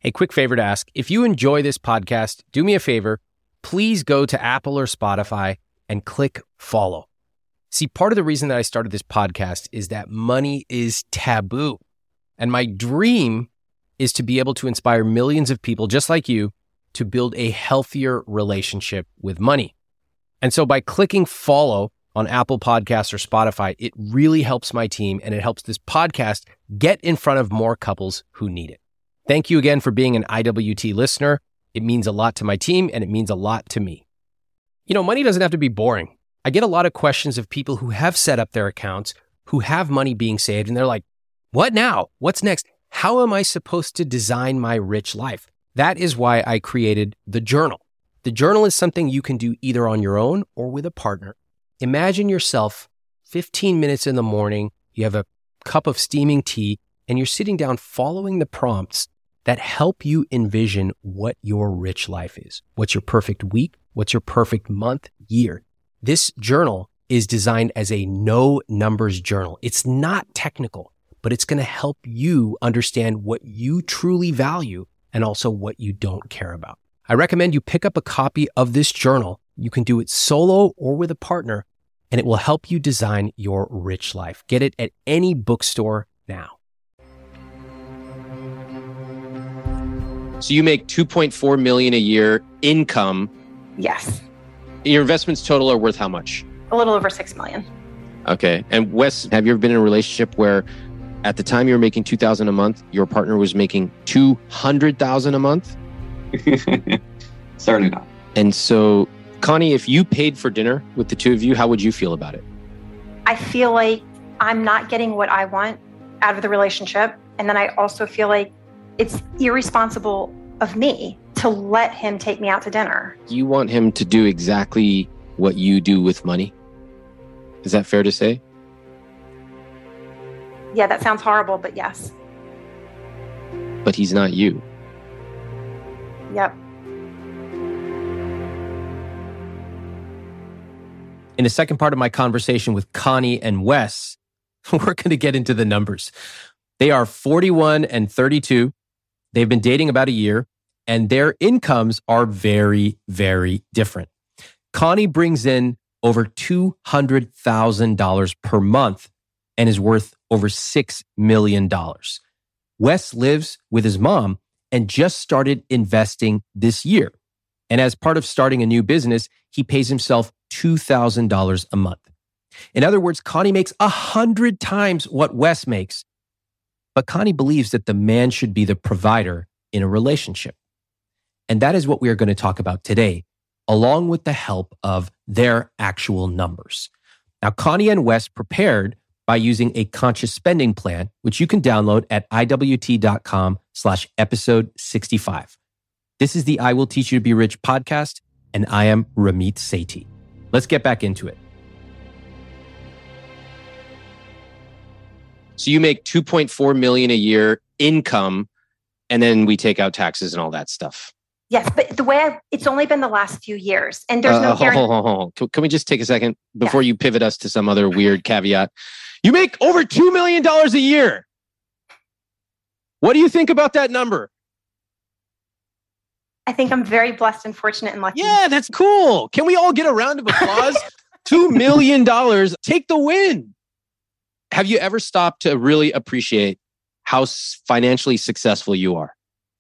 Hey, quick favor to ask. If you enjoy this podcast, do me a favor. Please go to Apple or Spotify and click follow. See, part of the reason that I started this podcast is that money is taboo. And my dream is to be able to inspire millions of people just like you to build a healthier relationship with money. And so by clicking follow on Apple Podcasts or Spotify, it really helps my team and it helps this podcast get in front of more couples who need it. Thank you again for being an IWT listener. It means a lot to my team and it means a lot to me. You know, money doesn't have to be boring. I get a lot of questions of people who have set up their accounts, who have money being saved, and they're like, what now? What's next? How am I supposed to design my rich life? That is why I created the journal. The journal is something you can do either on your own or with a partner. Imagine yourself 15 minutes in the morning, you have a cup of steaming tea, and you're sitting down following the prompts that help you envision what your rich life is. What's your perfect week? What's your perfect month, year? This journal is designed as a no numbers journal. It's not technical, but it's going to help you understand what you truly value and also what you don't care about. I recommend you pick up a copy of this journal. You can do it solo or with a partner, and it will help you design your rich life. Get it at any bookstore now. So you make $2.4 million a year income. Yes. Your investments total are worth how much? A little over $6 million. Okay. And Wes, have you ever been in a relationship where at the time you were making $2,000 a month, your partner was making $200,000 a month? Certainly not. And so, Connie, if you paid for dinner with the two of you, how would you feel about it? I feel like I'm not getting what I want out of the relationship. And then I also feel like it's irresponsible of me to let him take me out to dinner. You want him to do exactly what you do with money? Is that fair to say? Yeah, that sounds horrible, but yes. But he's not you. Yep. In the second part of my conversation with Connie and Wes, we're going to get into the numbers. They are 41 and 32. They've been dating about a year, and their incomes are very, very different. Connie brings in over $200,000 per month and is worth over $6 million. Wes lives with his mom and just started investing this year. And as part of starting a new business, he pays himself $2,000 a month. In other words, Connie makes 100 times what Wes makes. But Connie believes that the man should be the provider in a relationship. And that is what we are going to talk about today, along with the help of their actual numbers. Now, Connie and Wes prepared by using a conscious spending plan, which you can download at iwt.com/episode 65. This is the I Will Teach You to Be Rich podcast, and I am Ramit Sethi. Let's get back into it. So you make $2.4 million a year income, and then we take out taxes and all that stuff. Yes, but it's only been the last few years, and there's no guarantee. Can we just take a second before you pivot us to some other weird caveat? You make over $2 million a year. What do you think about that number? I think I'm very blessed and fortunate and lucky. Yeah, that's cool. Can we all get a round of applause? $2 million. Take the win. Have you ever stopped to really appreciate how financially successful you are?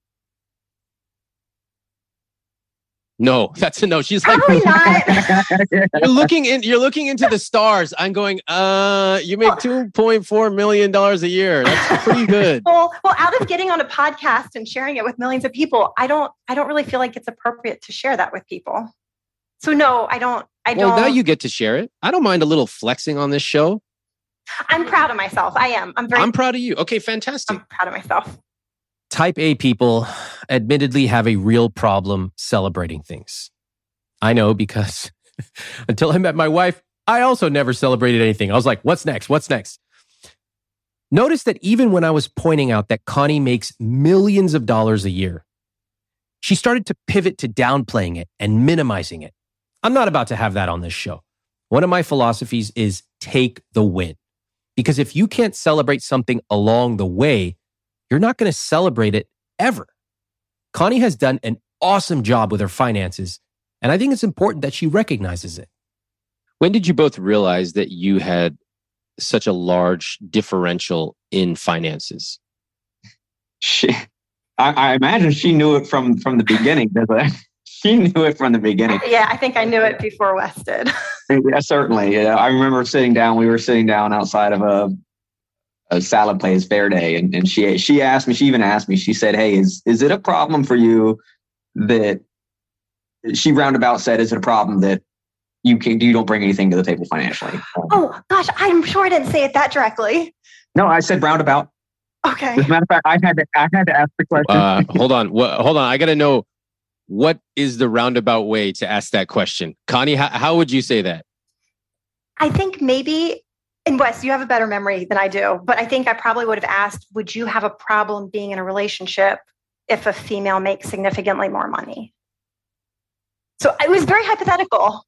No, that's a no. She's like, probably not. You're looking into the stars. I'm going, you make $2.4 million a year. That's pretty good. Well, out of getting on a podcast and sharing it with millions of people, I don't really feel like it's appropriate to share that with people. So no, I don't. Well, now you get to share it. I don't mind a little flexing on this show. I'm proud of myself. I am. I'm proud of you. Okay, fantastic. I'm proud of myself. Type A people admittedly have a real problem celebrating things. I know because until I met my wife, I also never celebrated anything. I was like, what's next? What's next? Notice that even when I was pointing out that Connie makes millions of dollars a year, she started to pivot to downplaying it and minimizing it. I'm not about to have that on this show. One of my philosophies is take the win. Because if you can't celebrate something along the way, you're not going to celebrate it ever. Connie has done an awesome job with her finances, and I think it's important that she recognizes it. When did you both realize that you had such a large differential in finances? I imagine she knew it from the beginning. She knew it from the beginning. Yeah, I think I knew it before Wes did. Yeah, certainly. Yeah, I remember we were sitting down outside of a salad place, Fair Day, and she even asked me, she said, "Hey, is it a problem for you that," she roundabout said, "is it a problem that you don't bring anything to the table financially?" Oh gosh, I'm sure I didn't say it that directly. No, I said roundabout. Okay. As a matter of fact, I had to ask the question. Hold on. I got to know, what is the roundabout way to ask that question? Connie, how would you say that? I think maybe, and Wes, you have a better memory than I do, but I think I probably would have asked, would you have a problem being in a relationship if a female makes significantly more money? So it was very hypothetical.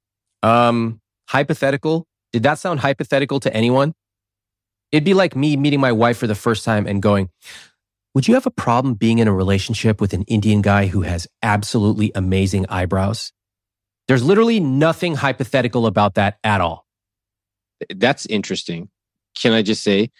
Hypothetical? Did that sound hypothetical to anyone? It'd be like me meeting my wife for the first time and going, would you have a problem being in a relationship with an Indian guy who has absolutely amazing eyebrows? There's literally nothing hypothetical about that at all. That's interesting. Can I just say,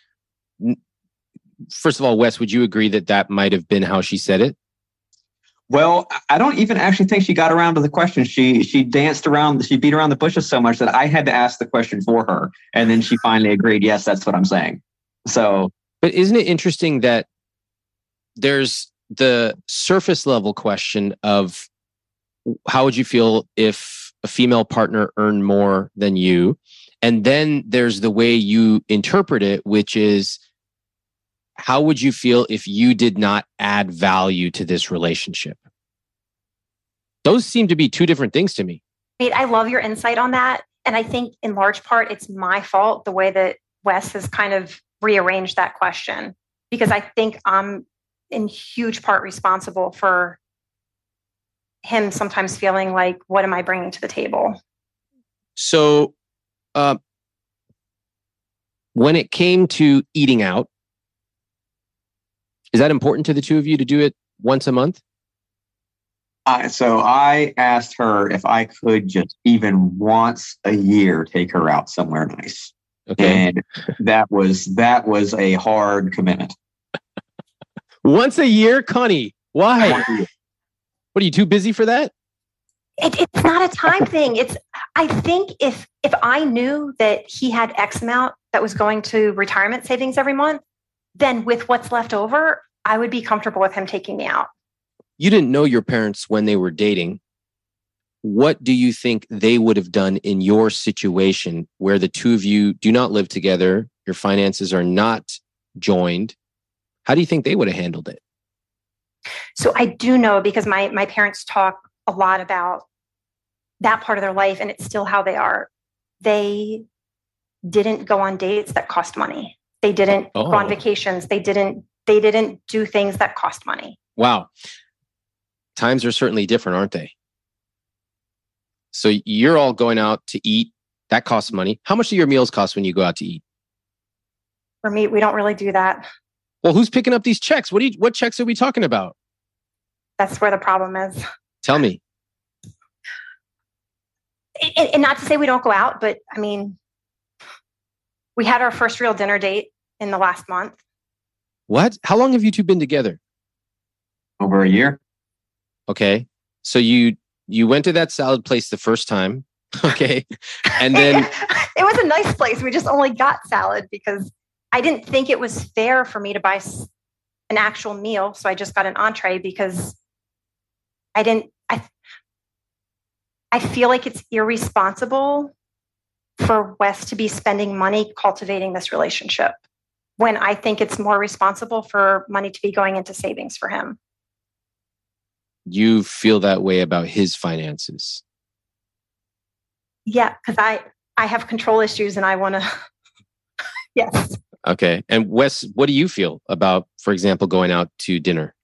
first of all, Wes, would you agree that might have been how she said it? Well, I don't even actually think she got around to the question. She danced around, she beat around the bushes so much that I had to ask the question for her. And then she finally agreed, yes, that's what I'm saying. So, but isn't it interesting that there's the surface level question of how would you feel if a female partner earned more than you? And then there's the way you interpret it, which is, how would you feel if you did not add value to this relationship? Those seem to be two different things to me. I love your insight on that. And I think in large part, it's my fault, the way that Wes has kind of rearranged that question, because I think I'm in huge part responsible for him sometimes feeling like, what am I bringing to the table? So when it came to eating out, is that important to the two of you to do it once a month? So I asked her if I could just even once a year take her out somewhere nice. Okay. And that was a hard commitment. Once a year, Connie? Why? What, are you too busy for that? It's not a time thing. I think if I knew that he had X amount that was going to retirement savings every month, then with what's left over, I would be comfortable with him taking me out. You didn't know your parents when they were dating. What do you think they would have done in your situation where the two of you do not live together, your finances are not joined? How do you think they would have handled it? So I do know, because my parents talk a lot about that part of their life, and it's still how they are. They didn't go on dates that cost money. They didn't go on vacations. They didn't do things that cost money. Wow. Times are certainly different, aren't they? So you're all going out to eat. That costs money. How much do your meals cost when you go out to eat? For me, we don't really do that. Well, who's picking up these checks? What checks are we talking about? That's where the problem is. Tell me. And not to say we don't go out, but I mean, we had our first real dinner date in the last month. What? How long have you two been together? Over a year. Okay. So you went to that salad place the first time. Okay. And then it was a nice place. We just only got salad because I didn't think it was fair for me to buy an actual meal. So I just got an entree because I feel like it's irresponsible for Wes to be spending money cultivating this relationship, when I think it's more responsible for money to be going into savings for him. You feel that way about his finances? Yeah, because I have control issues and I want to, yes. Okay. And Wes, what do you feel about, for example, going out to dinner?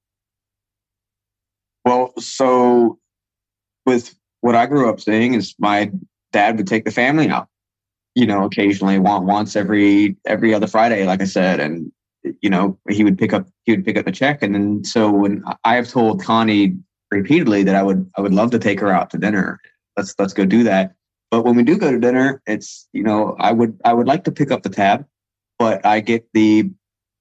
Well, so with what I grew up seeing is my dad would take the family out, occasionally once every other Friday, like I said. And he would pick up the check. And then, so when I have told Connie repeatedly that I would love to take her out to dinner, let's go do that. But when we do go to dinner, it's, I would like to pick up the tab, but I get I'm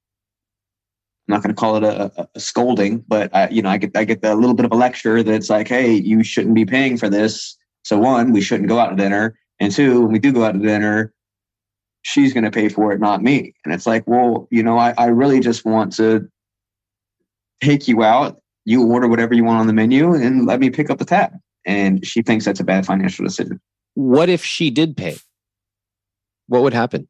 not going to call it a scolding, but I get a little bit of a lecture that's like, hey, you shouldn't be paying for this. So one, we shouldn't go out to dinner. And two, when we do go out to dinner, she's going to pay for it, not me. And it's like, well, I really just want to take you out. You order whatever you want on the menu and let me pick up the tab. And she thinks that's a bad financial decision. What if she did pay? What would happen?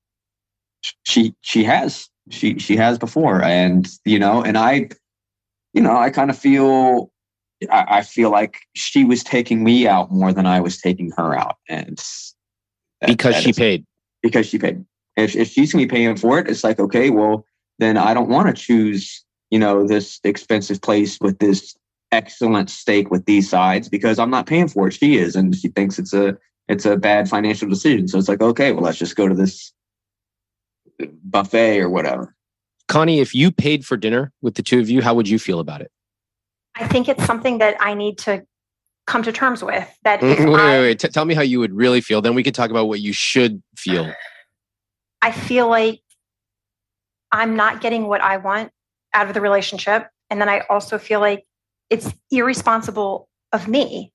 She has before. And, and I kind of feel, I feel like she was taking me out more than I was taking her out. And because she paid. If she's going to be paying for it, it's like, okay, well, then I don't want to choose, this expensive place with this excellent steak with these sides because I'm not paying for it. She is, and she thinks it's a bad financial decision. So it's like, okay, well, let's just go to this buffet or whatever. Connie, if you paid for dinner with the two of you, how would you feel about it? I think it's something that I need to come to terms with. That wait. Tell me how you would really feel. Then we can talk about what you should feel. I feel like I'm not getting what I want out of the relationship. And then I also feel like it's irresponsible of me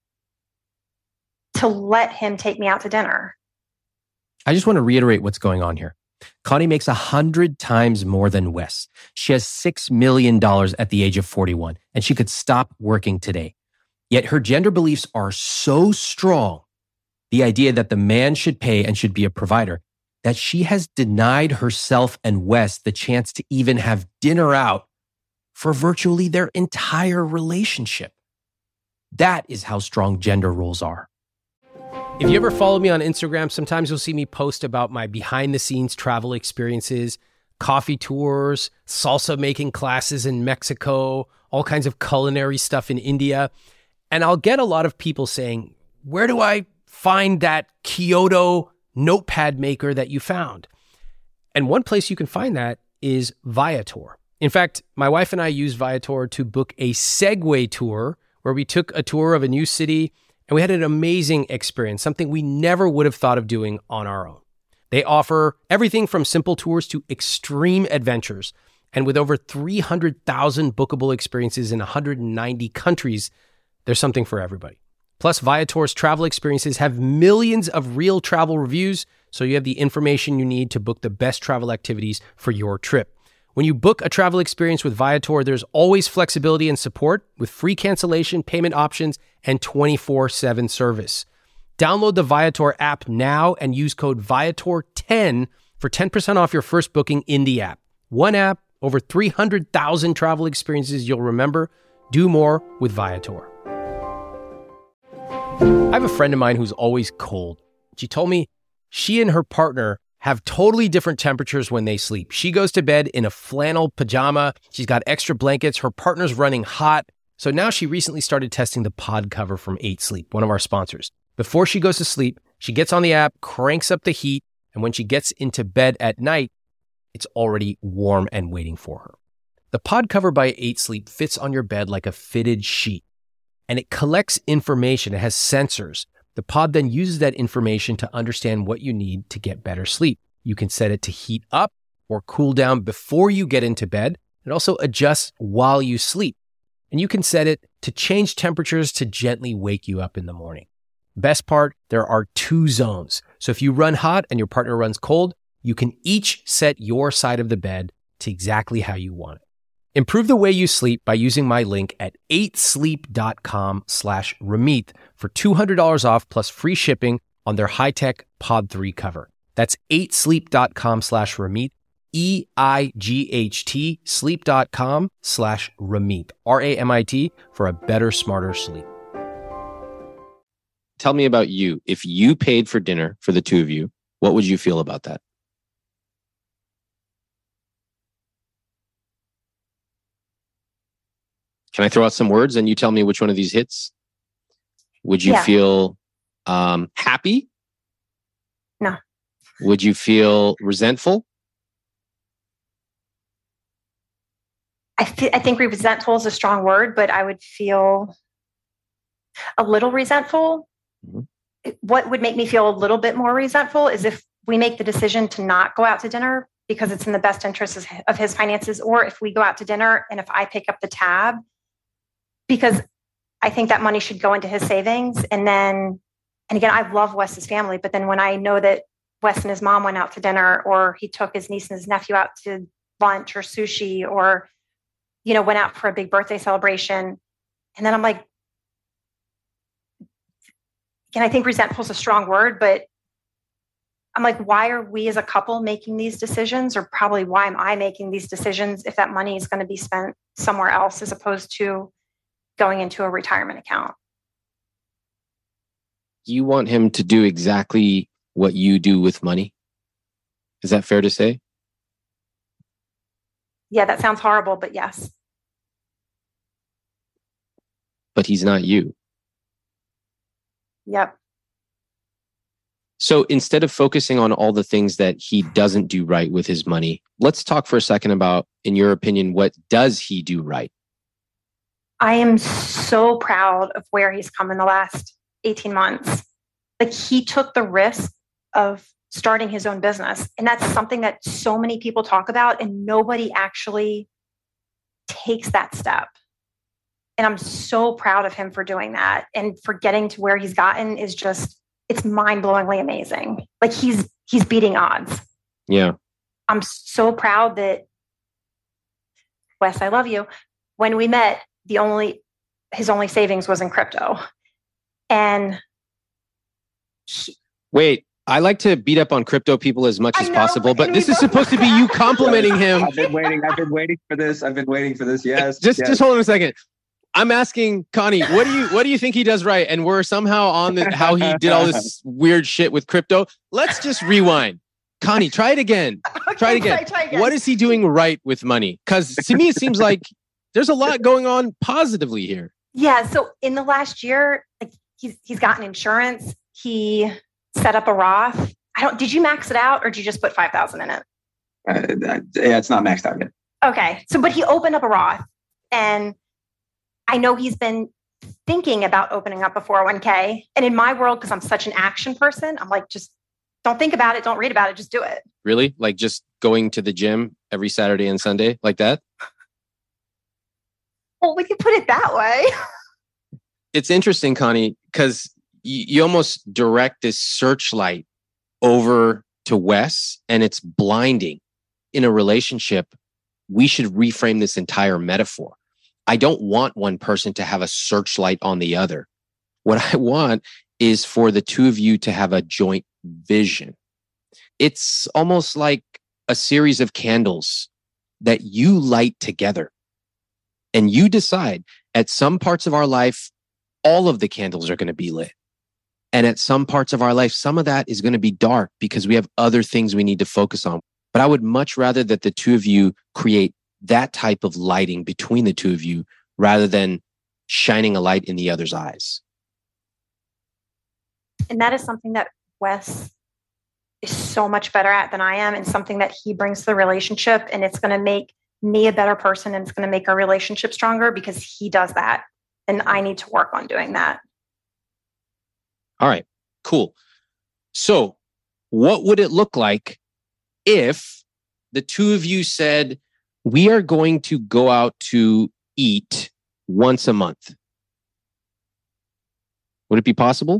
to let him take me out to dinner. I just want to reiterate what's going on here. Connie makes 100 times more than Wes. She has $6 million at the age of 41, and she could stop working today. Yet her gender beliefs are so strong, the idea that the man should pay and should be a provider, that she has denied herself and Wes the chance to even have dinner out for virtually their entire relationship. That is how strong gender roles are. If you ever follow me on Instagram, sometimes you'll see me post about my behind-the-scenes travel experiences, coffee tours, salsa making classes in Mexico, all kinds of culinary stuff in India. And I'll get a lot of people saying, where do I find that Kyoto notepad maker that you found? And one place you can find that is Viator. In fact, my wife and I used Viator to book a Segway tour where we took a tour of a new city and we had an amazing experience, something we never would have thought of doing on our own. They offer everything from simple tours to extreme adventures. And with over 300,000 bookable experiences in 190 countries, there's something for everybody. Plus, Viator's travel experiences have millions of real travel reviews, so you have the information you need to book the best travel activities for your trip. When you book a travel experience with Viator, there's always flexibility and support with free cancellation, payment options, and 24/7 service. Download the Viator app now and use code Viator10 for 10% off your first booking in the app. One app, over 300,000 travel experiences you'll remember. Do more with Viator. I have a friend of mine who's always cold. She told me she and her partner have totally different temperatures when they sleep. She goes to bed in a flannel pajama. She's got extra blankets. Her partner's running hot. So now she recently started testing the pod cover from 8 Sleep, one of our sponsors. Before she goes to sleep, she gets on the app, cranks up the heat, and when she gets into bed at night, it's already warm and waiting for her. The pod cover by 8 Sleep fits on your bed like a fitted sheet, and it collects information. It has sensors. The pod then uses that information to understand what you need to get better sleep. You can set it to heat up or cool down before you get into bed. It also adjusts while you sleep. And you can set it to change temperatures to gently wake you up in the morning. Best part, there are 2 zones. So if you run hot and your partner runs cold, you can each set your side of the bed to exactly how you want it. Improve the way you sleep by using my link at 8sleep.com/Ramit for $200 off plus free shipping on their high-tech Pod 3 cover. That's 8sleep.com/Ramit, EIGHT, sleep.com/Ramit, RAMIT, for a better, smarter sleep. Tell me about you. If you paid for dinner for the two of you, what would you feel about that? Can I throw out some words and you tell me which one of these hits? Would you feel happy? No. Would you feel resentful? I think resentful is a strong word, but I would feel a little resentful. Mm-hmm. What would make me feel a little bit more resentful is if we make the decision to not go out to dinner because it's in the best interest of his finances, or if we go out to dinner and if I pick up the tab, because I think that money should go into his savings. And again, I love Wes's family, but then when I know that Wes and his mom went out to dinner, or he took his niece and his nephew out to lunch or sushi, or, went out for a big birthday celebration. And then I'm like, again, I think resentful is a strong word, but I'm like, why are we as a couple making these decisions? Or probably why am I making these decisions if that money is going to be spent somewhere else as opposed to going into a retirement account? You want him to do exactly what you do with money? Is that fair to say? Yeah, that sounds horrible, but yes. But he's not you. Yep. So instead of focusing on all the things that he doesn't do right with his money, let's talk for a second about, in your opinion, what does he do right? I am so proud of where he's come in the last 18 months. Like, he took the risk of starting his own business. And that's something that so many people talk about and nobody actually takes that step. And I'm so proud of him for doing that, and for getting to where he's gotten is just, it's mind-blowingly amazing. Like, he's beating odds. Yeah. I'm so proud that, Wes, I love you. When we met, his only savings was in crypto. And wait, I like to beat up on crypto people as much as possible, but this is supposed to be you complimenting him. I've been waiting for this. Yes. Just hold on a second. I'm asking Connie, what do you think he does right? And we're somehow on how he did all this weird shit with crypto. Let's just rewind. Connie, try it again. Okay, try it again. Try again. What is he doing right with money? Because to me, it seems like there's a lot going on positively here. Yeah. So in the last year, like, he's gotten insurance. He set up a Roth. Did you max it out, or did you just put 5,000 in it? Yeah, it's not maxed out yet. Okay. So, but he opened up a Roth, and I know he's been thinking about opening up a 401k. And in my world, because I'm such an action person, I'm like, just don't think about it. Don't read about it. Just do it. Really? Like just going to the gym every Saturday and Sunday like that? Well, we could put it that way. It's interesting, Connie, because you almost direct this searchlight over to Wes, and it's blinding. In a relationship, we should reframe this entire metaphor. I don't want one person to have a searchlight on the other. What I want is for the two of you to have a joint vision. It's almost like a series of candles that you light together. And you decide at some parts of our life, all of the candles are going to be lit. And at some parts of our life, some of that is going to be dark because we have other things we need to focus on. But I would much rather that the two of you create that type of lighting between the two of you rather than shining a light in the other's eyes. And that is something that Wes is so much better at than I am, and something that he brings to the relationship. And it's going to make me a better person, and it's going to make our relationship stronger because he does that. And I need to work on doing that. All right, cool. So what would it look like if the two of you said, we are going to go out to eat once a month? Would it be possible?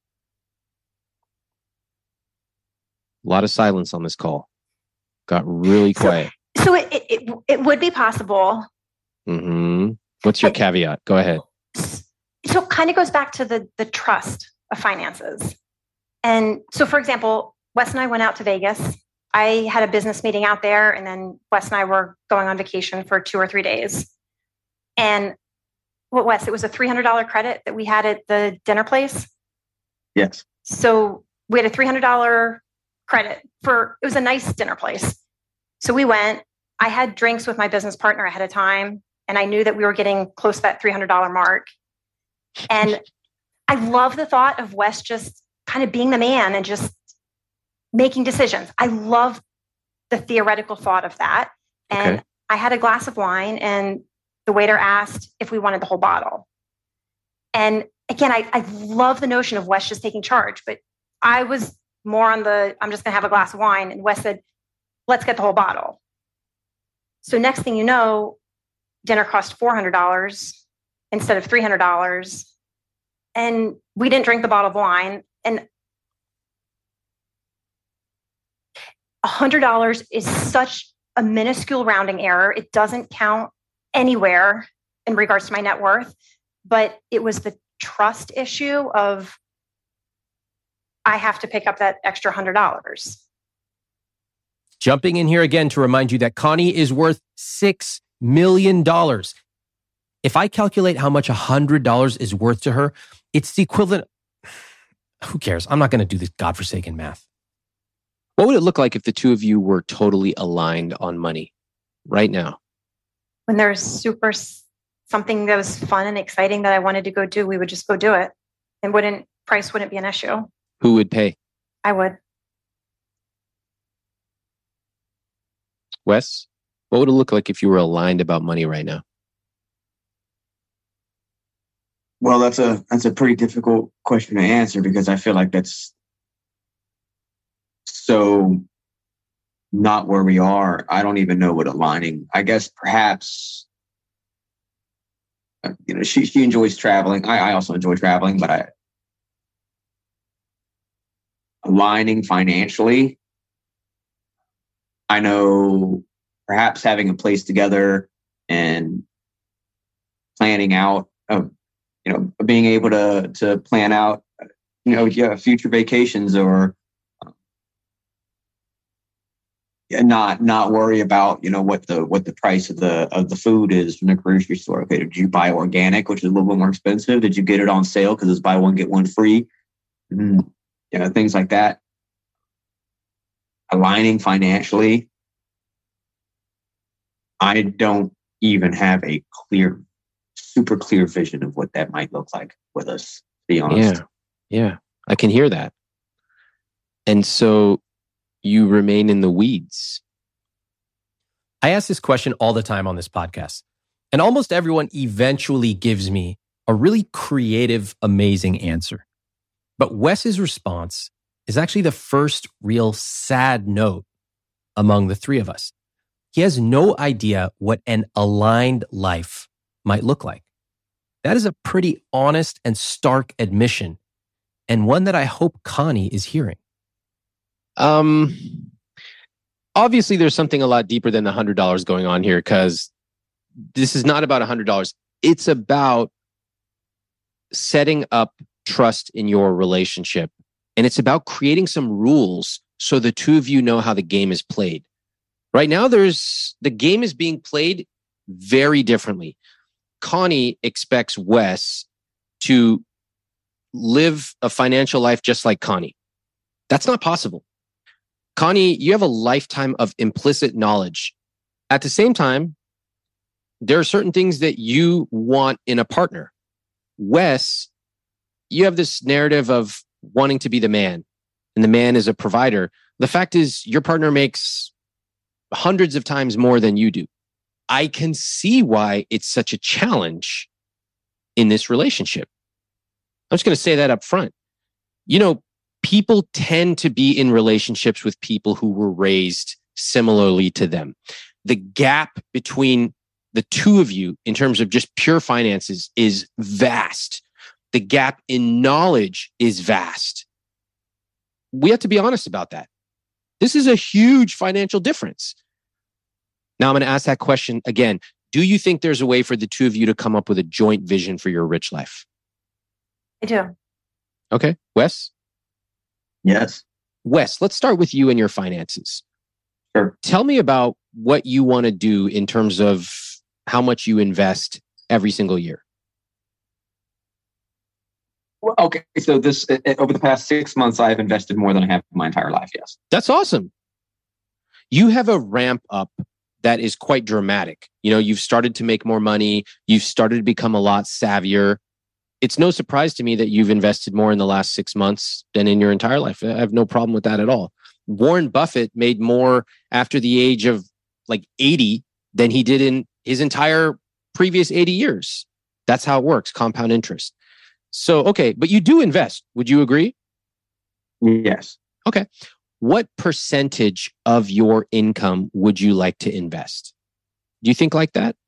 A lot of silence on this call. Got really quiet. So it would be possible. Mm-hmm. What's your caveat? Go ahead. So it kind of goes back to the trust of finances. And so, for example, Wes and I went out to Vegas. I had a business meeting out there, and then Wes and I were going on vacation for 2 or 3 days. And Wes, it was a $300 credit that we had at the dinner place. Yes. So we had a $300 credit it was a nice dinner place. So we went. I had drinks with my business partner ahead of time, and I knew that we were getting close to that $300 mark. And I love the thought of Wes just kind of being the man and just making decisions. I love the theoretical thought of that. And I had a glass of wine and the waiter asked if we wanted the whole bottle. And again, I love the notion of Wes just taking charge, but I was more on I'm just going to have a glass of wine. And Wes said, let's get the whole bottle. So next thing you know, dinner cost $400 instead of $300. And we didn't drink the bottle of wine. And $100 is such a minuscule rounding error. It doesn't count anywhere in regards to my net worth, but it was the trust issue of I have to pick up that extra $100. Jumping in here again to remind you that Connie is worth $6 million. If I calculate how much $100 is worth to her, it's the equivalent. Who cares? I'm not going to do this godforsaken math. What would it look like if the two of you were totally aligned on money right now? When there's something that was fun and exciting that I wanted to go do, we would just go do it. And price wouldn't be an issue. Who would pay? I would. Wes, what would it look like if you were aligned about money right now? Well, that's a pretty difficult question to answer because I feel like that's so not where we are. I don't even know what aligning. I guess perhaps, she enjoys traveling. I also enjoy traveling, but aligning financially, I know perhaps having a place together and planning out, being able to plan out, future vacations or not worry about, what the price of the food is from the grocery store. Okay, did you buy organic, which is a little bit more expensive? Did you get it on sale because it's buy one get one free? Things like that. Aligning financially, I don't even have a super clear vision of what that might look like with us, to be honest. Yeah, I can hear that. And so you remain in the weeds. I ask this question all the time on this podcast, and almost everyone eventually gives me a really creative, amazing answer. But Wes's response is actually the first real sad note among the three of us. He has no idea what an aligned life might look like. That is a pretty honest and stark admission, and one that I hope Connie is hearing. Obviously, there's something a lot deeper than the $100 going on here, because this is not about $100. It's about setting up trust in your relationship. And it's about creating some rules so the two of you know how the game is played. Right now, the game is being played very differently. Connie expects Wes to live a financial life just like Connie. That's not possible. Connie, you have a lifetime of implicit knowledge. At the same time, there are certain things that you want in a partner. Wes, you have this narrative of wanting to be the man, and the man is a provider. The fact is, your partner makes hundreds of times more than you do. I can see why it's such a challenge in this relationship. I'm just going to say that up front. People tend to be in relationships with people who were raised similarly to them. The gap between the two of you in terms of just pure finances is vast. The gap in knowledge is vast. We have to be honest about that. This is a huge financial difference. Now I'm going to ask that question again. Do you think there's a way for the two of you to come up with a joint vision for your rich life? I do. Okay. Wes? Yes. Wes, let's start with you and your finances. Sure. Tell me about what you want to do in terms of how much you invest every single year. Well, okay. So this over the past 6 months, I've invested more than I have in my entire life. Yes. That's awesome. You have a ramp up that is quite dramatic. You've started to make more money. You've started to become a lot savvier. It's no surprise to me that you've invested more in the last 6 months than in your entire life. I have no problem with that at all. Warren Buffett made more after the age of like 80 than he did in his entire previous 80 years. That's how it works, compound interest. So, okay, but you do invest. Would you agree? Yes. Okay. What percentage of your income would you like to invest? Do you think like that?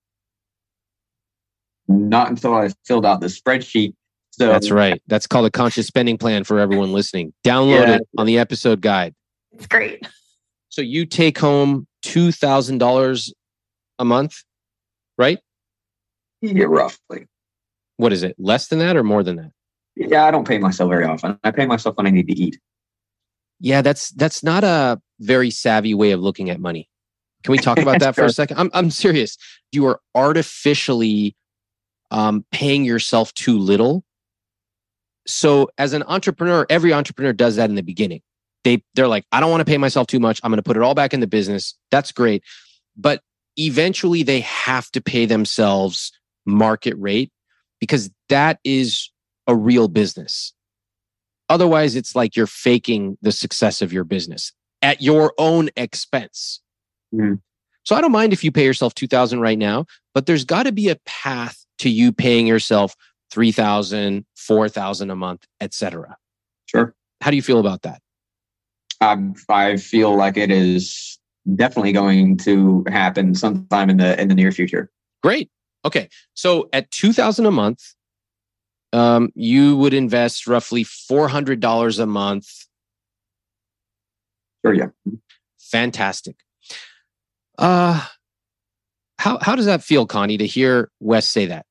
Not until I filled out the spreadsheet. So That's right. That's called a conscious spending plan for everyone listening. Download it on the episode guide. It's great. So you take home $2,000 a month, right? Yeah, roughly. What is it? Less than that or more than that? Yeah, I don't pay myself very often. I pay myself when I need to eat. Yeah, that's not a very savvy way of looking at money. Can we talk about that for a second? I'm serious. You are artificially paying yourself too little. So as an entrepreneur, every entrepreneur does that in the beginning. They're like, I don't want to pay myself too much. I'm going to put it all back in the business. That's great. But eventually they have to pay themselves market rate because that is a real business. Otherwise, it's like you're faking the success of your business at your own expense. Mm. So I don't mind if you pay yourself $2,000 right now, but there's got to be a path to you paying yourself $3,000, $4,000 a month, etc. Sure. How do you feel about that? I feel like it is definitely going to happen sometime in the near future. Great. Okay. So at $2,000 a month, you would invest roughly $400 a month. Sure. Yeah. Fantastic. How does that feel, Connie, to hear Wes say that?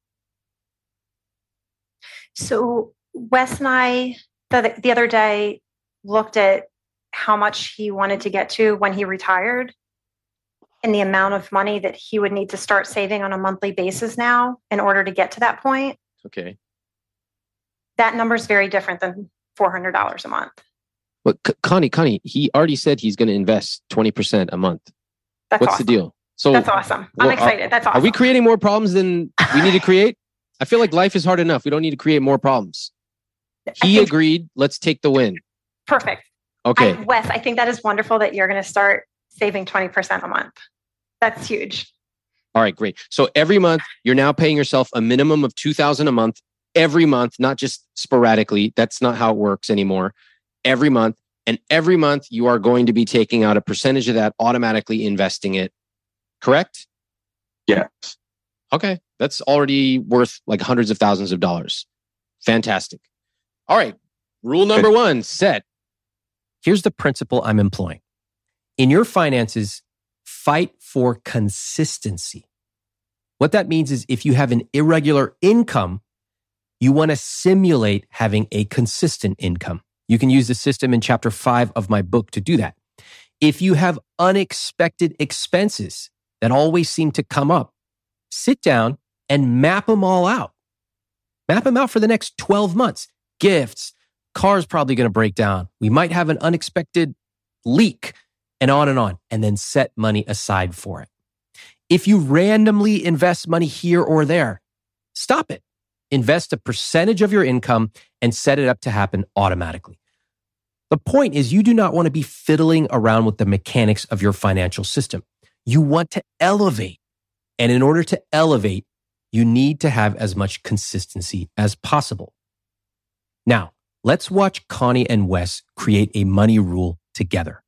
So Wes and I, the other day, looked at how much he wanted to get to when he retired and the amount of money that he would need to start saving on a monthly basis now in order to get to that point. Okay. That number is very different than $400 a month. But Connie, he already said he's going to invest 20% a month. That's What's awesome. the deal? So that's awesome. I'm excited. That's awesome. Are we creating more problems than we need to create? I feel like life is hard enough. We don't need to create more problems. He agreed. Let's take the win. Perfect. Okay. Wes, I think that is wonderful that you're going to start saving 20% a month. That's huge. All right, great. So every month, you're now paying yourself a minimum of $2,000 a month. Every month, not just sporadically. That's not how it works anymore. Every month. And every month, you are going to be taking out a percentage of that, automatically investing it. Correct? Yes. Okay. That's already worth like hundreds of thousands of dollars. Fantastic. All right. Rule number 1, set. Here's the principle I'm employing. In your finances, fight for consistency. What that means is if you have an irregular income, you want to simulate having a consistent income. You can use the system in chapter 5 of my book to do that. If you have unexpected expenses that always seem to come up, sit down and map them all out. Map them out for the next 12 months. Gifts, car's probably going to break down. We might have an unexpected leak and on, and then set money aside for it. If you randomly invest money here or there, stop it. Invest a percentage of your income and set it up to happen automatically. The point is you do not want to be fiddling around with the mechanics of your financial system. You want to elevate. And in order to elevate, you need to have as much consistency as possible. Now, let's watch Connie and Wes create a money rule together.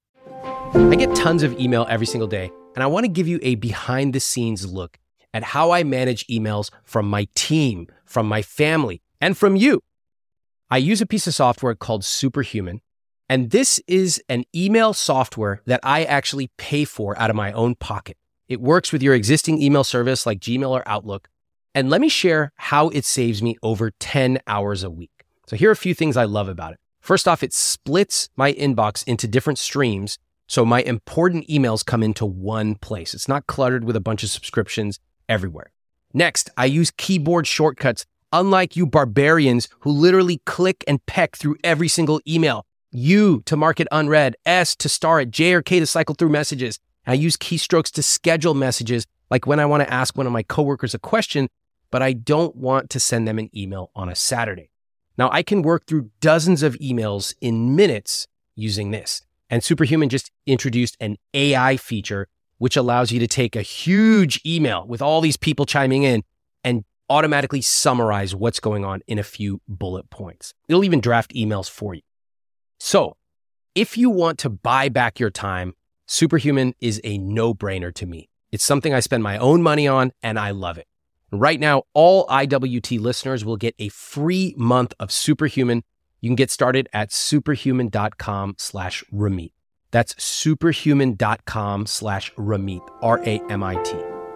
I get tons of email every single day, and I want to give you a behind the scenes look at how I manage emails from my team, from my family, and from you. I use a piece of software called Superhuman, and this is an email software that I actually pay for out of my own pocket. It works with your existing email service like Gmail or Outlook, and let me share how it saves me over 10 hours a week. So here are a few things I love about it. First off, it splits my inbox into different streams, so my important emails come into one place. It's not cluttered with a bunch of subscriptions everywhere. Next, I use keyboard shortcuts, unlike you barbarians who literally click and peck through every single email. U to mark it unread, S to star it, J or K to cycle through messages. I use keystrokes to schedule messages, like when I want to ask one of my coworkers a question, but I don't want to send them an email on a Saturday. Now, I can work through dozens of emails in minutes using this. And Superhuman just introduced an AI feature which allows you to take a huge email with all these people chiming in and automatically summarize what's going on in a few bullet points. It'll even draft emails for you. So if you want to buy back your time, Superhuman is a no-brainer to me. It's something I spend my own money on, and I love it. Right now, all IWT listeners will get a free month of Superhuman. You can get started at superhuman.com/Ramit. That's superhuman.com/Ramit, R-A-M-I-T.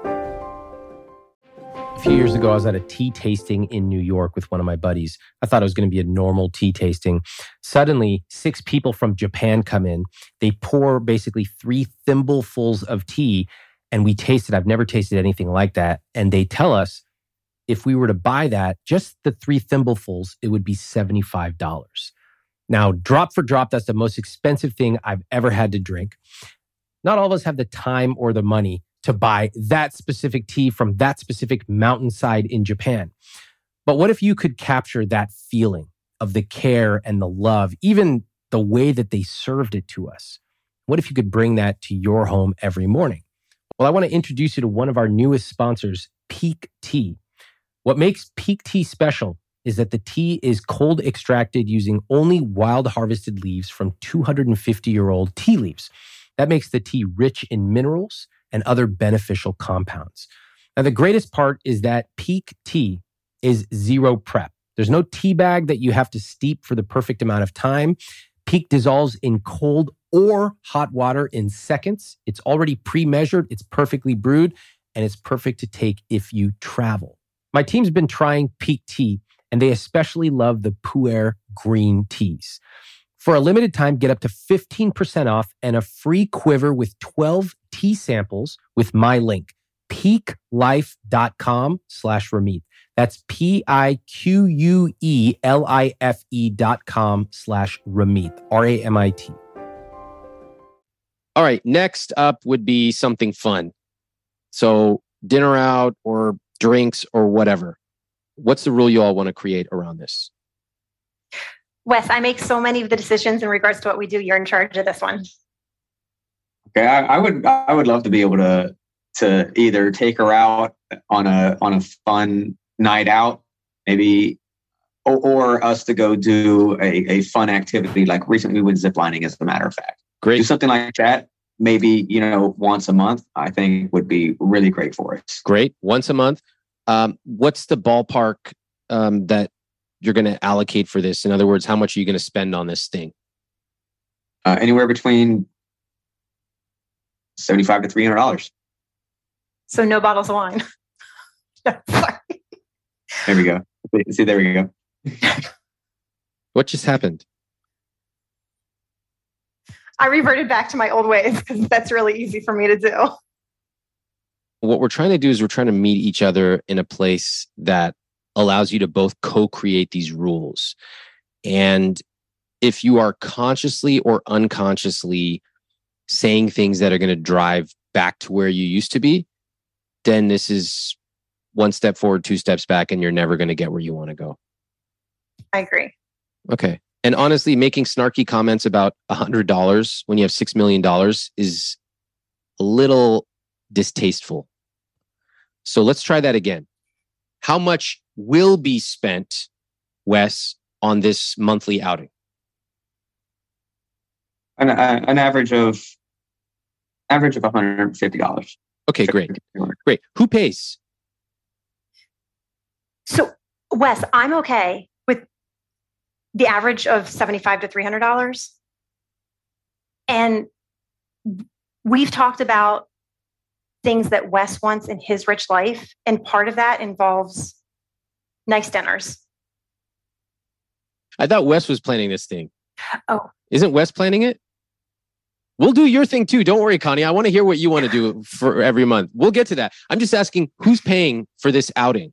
A few years ago, I was at a tea tasting in New York with one of my buddies. I thought it was going to be a normal tea tasting. Suddenly, 6 people from Japan come in. They pour basically 3 thimblefuls of tea, and we tasted. I've never tasted anything like that. And they tell us if we were to buy that, just the 3 thimblefuls, it would be $75. Now, drop for drop, that's the most expensive thing I've ever had to drink. Not all of us have the time or the money to buy that specific tea from that specific mountainside in Japan. But what if you could capture that feeling of the care and the love, even the way that they served it to us? What if you could bring that to your home every morning? Well, I want to introduce you to one of our newest sponsors, Pique Tea. What makes Pique Tea special is that the tea is cold extracted using only wild harvested leaves from 250-year-old tea leaves. That makes the tea rich in minerals and other beneficial compounds. Now, the greatest part is that Pique Tea is zero prep. There's no tea bag that you have to steep for the perfect amount of time. Pique dissolves in cold or hot water in seconds. It's already pre-measured, it's perfectly brewed, and it's perfect to take if you travel. My team's been trying Pique Tea, and they especially love the Pu'er green teas. For a limited time, get up to 15% off and a free quiver with 12 tea samples with my link, piquelife.com/Ramit. That's piquelife.com/Ramit, R-A-M-I-T. All right, next up would be something fun. So dinner out or drinks or whatever. What's the rule you all want to create around this? Wes, I make so many of the decisions in regards to what we do. You're in charge of this one. Okay, I would love to be able to either take her out on a fun night out, maybe, or us to go do a fun activity. Like recently we went ziplining, as a matter of fact. Great. Do something like that. Maybe, once a month, I think would be really great for us. Great. Once a month. What's the ballpark that you're going to allocate for this? In other words, how much are you going to spend on this thing? Anywhere between $75 to $300. So no bottles of wine. Sorry. There we go. See, there we go. What just happened? I reverted back to my old ways because that's really easy for me to do. What we're trying to do is we're trying to meet each other in a place that allows you to both co-create these rules. And if you are consciously or unconsciously saying things that are going to drive back to where you used to be, then this is 1 step forward, 2 steps back, and you're never going to get where you want to go. I agree. Okay. And honestly, making snarky comments about $100 when you have $6 million is a little distasteful. So let's try that again. How much will be spent, Wes, on this monthly outing? An average of $150. Okay, great. Great. Who pays? So, Wes, I'm okay with the average of $75 to $300. And we've talked about things that Wes wants in his rich life. And part of that involves nice dinners. I thought Wes was planning this thing. Oh. Isn't Wes planning it? We'll do your thing too. Don't worry, Connie. I want to hear what you want to do for every month. We'll get to that. I'm just asking, who's paying for this outing?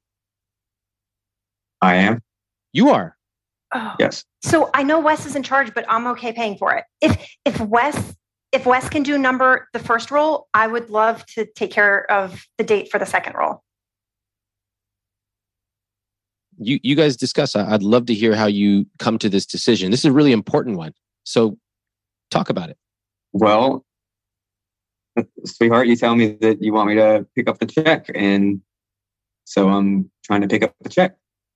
I am. You are? Oh. Yes. So I know Wes is in charge, but I'm okay paying for it. If Wes can do the first roll, I would love to take care of the date for the second roll. You guys discuss. I'd love to hear how you come to this decision. This is a really important one. So talk about it. Well, sweetheart, you tell me that you want me to pick up the check. And so I'm trying to pick up the check.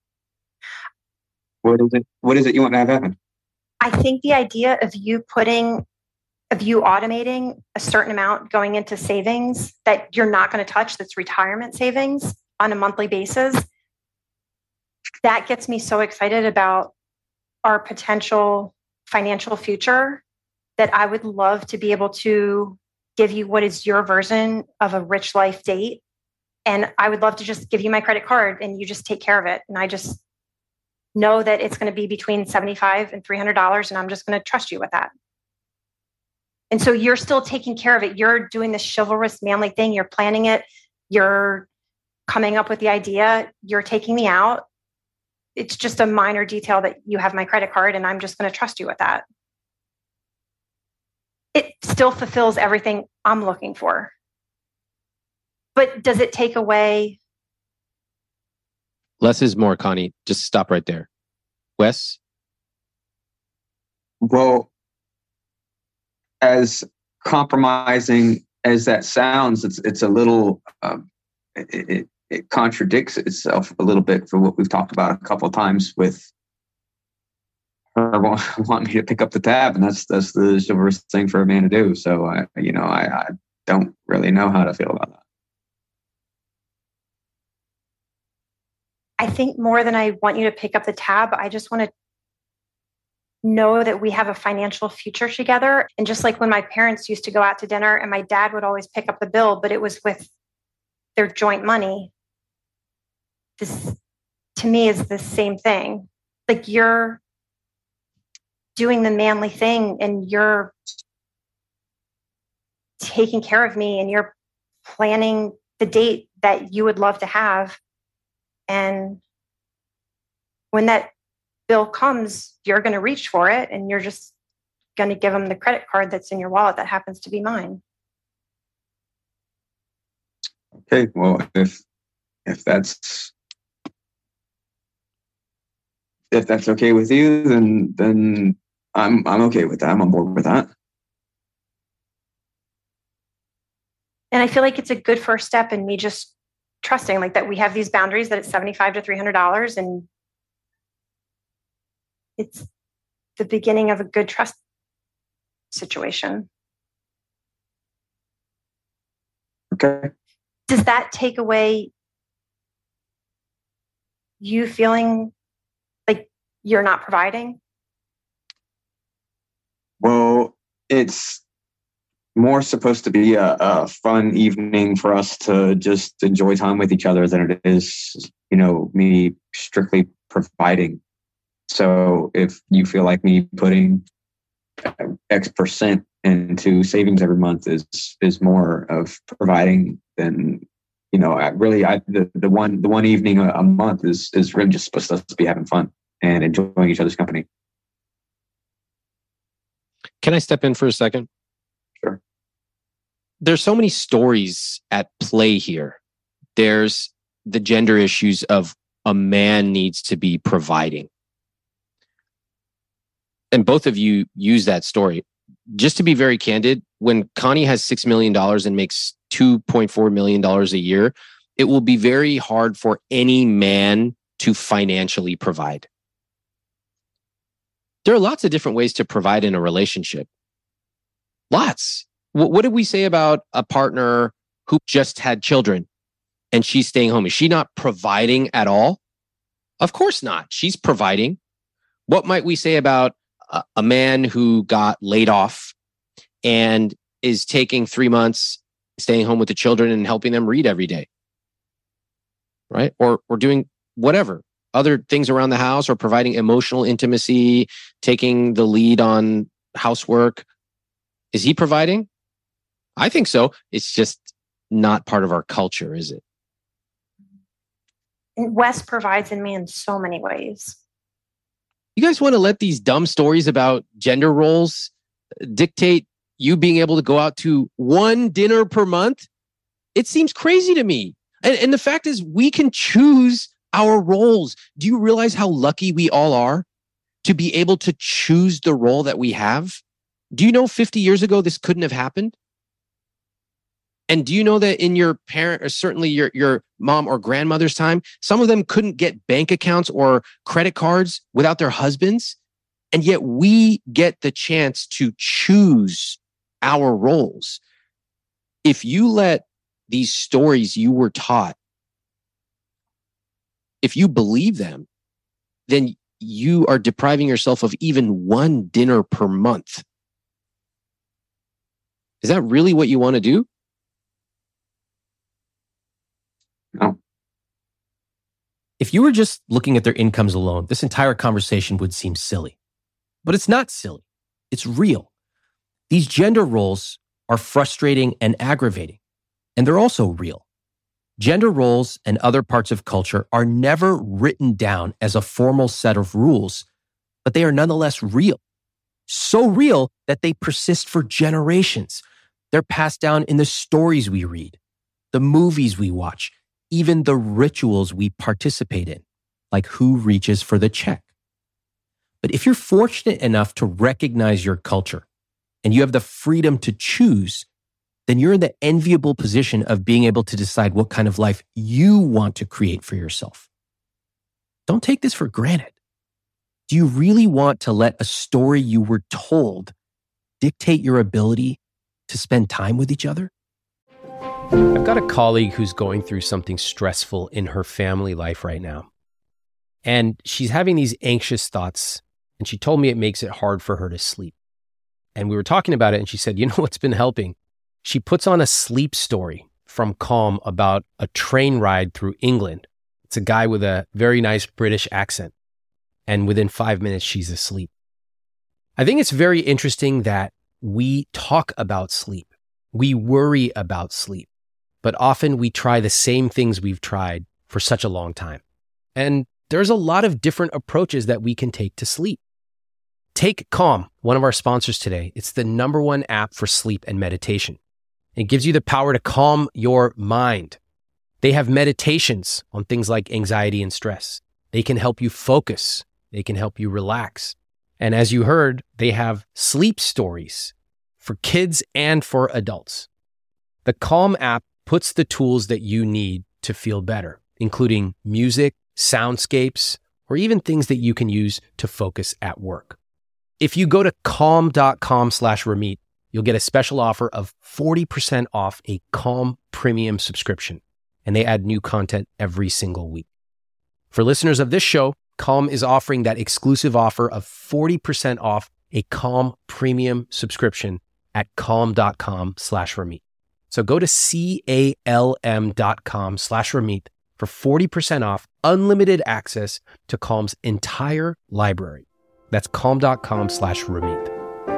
What is it you want to have happen? I think the idea of you automating a certain amount going into savings that you're not going to touch, that's retirement savings on a monthly basis, that gets me so excited about our potential financial future that I would love to be able to give you what is your version of a rich life date. And I would love to just give you my credit card and you just take care of it. And I just know that it's going to be between $75 and $300, and I'm just going to trust you with that. And so you're still taking care of it. You're doing the chivalrous, manly thing. You're planning it. You're coming up with the idea. You're taking me out. It's just a minor detail that you have my credit card, and I'm just going to trust you with that. It still fulfills everything I'm looking for. But does it take away? Less is more, Connie. Just stop right there. Wes? Well, as compromising as that sounds, it's a little, it contradicts itself a little bit for what we've talked about a couple of times with her wanting me to pick up the tab, and that's the chivalrous thing for a man to do. So I don't really know how to feel about that. I think more than I want you to pick up the tab, I just want to know that we have a financial future together. And just like when my parents used to go out to dinner and my dad would always pick up the bill, but it was with their joint money. This to me is the same thing. Like, you're doing the manly thing and you're taking care of me and you're planning the date that you would love to have. And when that bill comes, you're going to reach for it and you're just going to give them the credit card that's in your wallet that happens to be mine. Okay, well, if that's okay with you, then I'm okay with that. I'm on board with that. And I feel like it's a good first step in me just trusting like that we have these boundaries, that it's $75 to $300, and it's the beginning of a good trust situation. Okay. Does that take away you feeling like you're not providing? Well, it's more supposed to be a fun evening for us to just enjoy time with each other than it is, me strictly providing. So if you feel like me putting X percent into savings every month is more of providing, then the one evening a month is really just supposed to be having fun and enjoying each other's company. Can I step in for a second? Sure. There's so many stories at play here. There's the gender issues of a man needs to be providing. And both of you use that story. Just to be very candid, when Connie has $6 million and makes $2.4 million a year, it will be very hard for any man to financially provide. There are lots of different ways to provide in a relationship. Lots. What did we say about a partner who just had children and she's staying home? Is she not providing at all? Of course not. She's providing. What might we say about a man who got laid off and is taking 3 months, staying home with the children and helping them read every day? Right? Or doing whatever, other things around the house, or providing emotional intimacy, taking the lead on housework. Is he providing? I think so. It's just not part of our culture, is it? Wes provides in me in so many ways. You guys want to let these dumb stories about gender roles dictate you being able to go out to one dinner per month? It seems crazy to me. And the fact is, we can choose our roles. Do you realize how lucky we all are to be able to choose the role that we have? Do you know 50 years ago, this couldn't have happened? And do you know that in your parent, or certainly your mom or grandmother's time, some of them couldn't get bank accounts or credit cards without their husbands? And yet we get the chance to choose our roles. If you let these stories you were taught, if you believe them, then you are depriving yourself of even one dinner per month. Is that really what you want to do? No. If you were just looking at their incomes alone, this entire conversation would seem silly. But it's not silly. It's real. These gender roles are frustrating and aggravating, and they're also real. Gender roles and other parts of culture are never written down as a formal set of rules, but they are nonetheless real. So real that they persist for generations. They're passed down in the stories we read, the movies we watch, even the rituals we participate in, like who reaches for the check. But if you're fortunate enough to recognize your culture and you have the freedom to choose, then you're in the enviable position of being able to decide what kind of life you want to create for yourself. Don't take this for granted. Do you really want to let a story you were told dictate your ability to spend time with each other? I've got a colleague who's going through something stressful in her family life right now. And she's having these anxious thoughts. And she told me it makes it hard for her to sleep. And we were talking about it, and she said, you know what's been helping? She puts on a sleep story from Calm about a train ride through England. It's a guy with a very nice British accent. And within 5 minutes, she's asleep. I think it's very interesting that we talk about sleep. We worry about sleep. But often we try the same things we've tried for such a long time. And there's a lot of different approaches that we can take to sleep. Take Calm, one of our sponsors today. It's the #1 app for sleep and meditation. It gives you the power to calm your mind. They have meditations on things like anxiety and stress. They can help you focus. They can help you relax. And as you heard, they have sleep stories for kids and for adults. The Calm app puts the tools that you need to feel better, including music, soundscapes, or even things that you can use to focus at work. If you go to calm.com/Ramit, you'll get a special offer of 40% off a Calm premium subscription, and they add new content every single week. For listeners of this show, Calm is offering that exclusive offer of 40% off a Calm premium subscription at calm.com/Ramit. So go to calm.com/Ramit for 40% off unlimited access to Calm's entire library. That's calm.com/Ramit.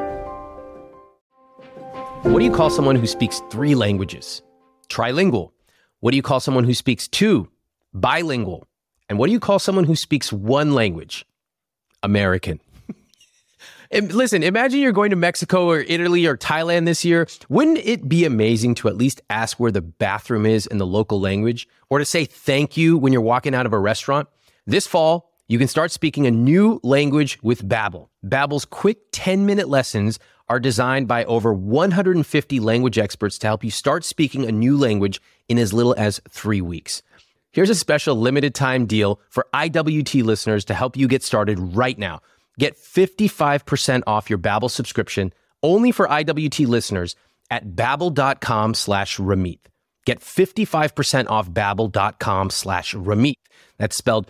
What do you call someone who speaks 3 languages? Trilingual. What do you call someone who speaks 2? Bilingual. And what do you call someone who speaks 1 language? American. And listen, imagine you're going to Mexico or Italy or Thailand this year. Wouldn't it be amazing to at least ask where the bathroom is in the local language, or to say thank you when you're walking out of a restaurant? This fall, you can start speaking a new language with Babbel. Babbel's quick 10-minute lessons are designed by over 150 language experts to help you start speaking a new language in as little as 3 weeks. Here's a special limited time deal for IWT listeners to help you get started right now. Get 55% off your Babbel subscription only for IWT listeners at babbel.com/Ramit. Get 55% off babbel.com/Ramit. That's spelled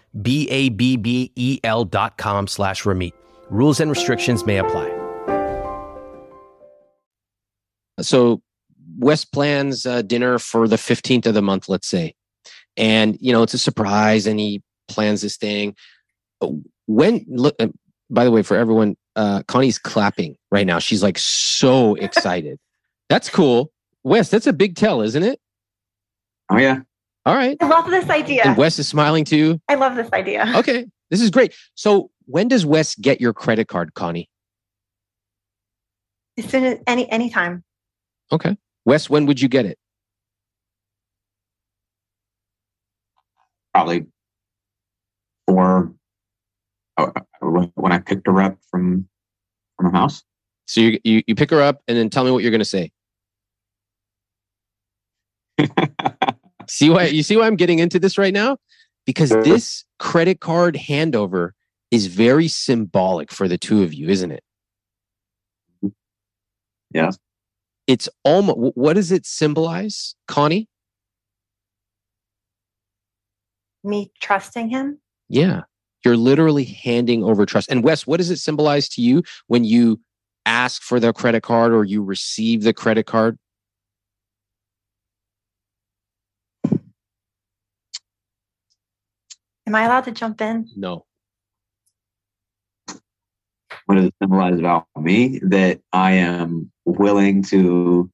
BABBEL.com/Ramit. Rules and restrictions may apply. So Wes plans dinner for the 15th of the month, let's say. And, it's a surprise and he plans this thing. By the way, for everyone, Connie's clapping right now. She's like so excited. That's cool. Wes, that's a big tell, isn't it? Oh, yeah. All right. I love this idea. And Wes is smiling too. I love this idea. Okay. This is great. So when does Wes get your credit card, Connie? As soon as anytime. Okay. Wes, when would you get it? Probably when I picked her up from her house. So you pick her up and then tell me what you're going to say. You see why I'm getting into this right now? Because this credit card handover is very symbolic for the two of you, isn't it? Yeah. It's almost, what does it symbolize, Connie? Me trusting him. Yeah. You're literally handing over trust. And Wes, what does it symbolize to you when you ask for the credit card or you receive the credit card? Am I allowed to jump in? No. What does it symbolize about me? That I am willing to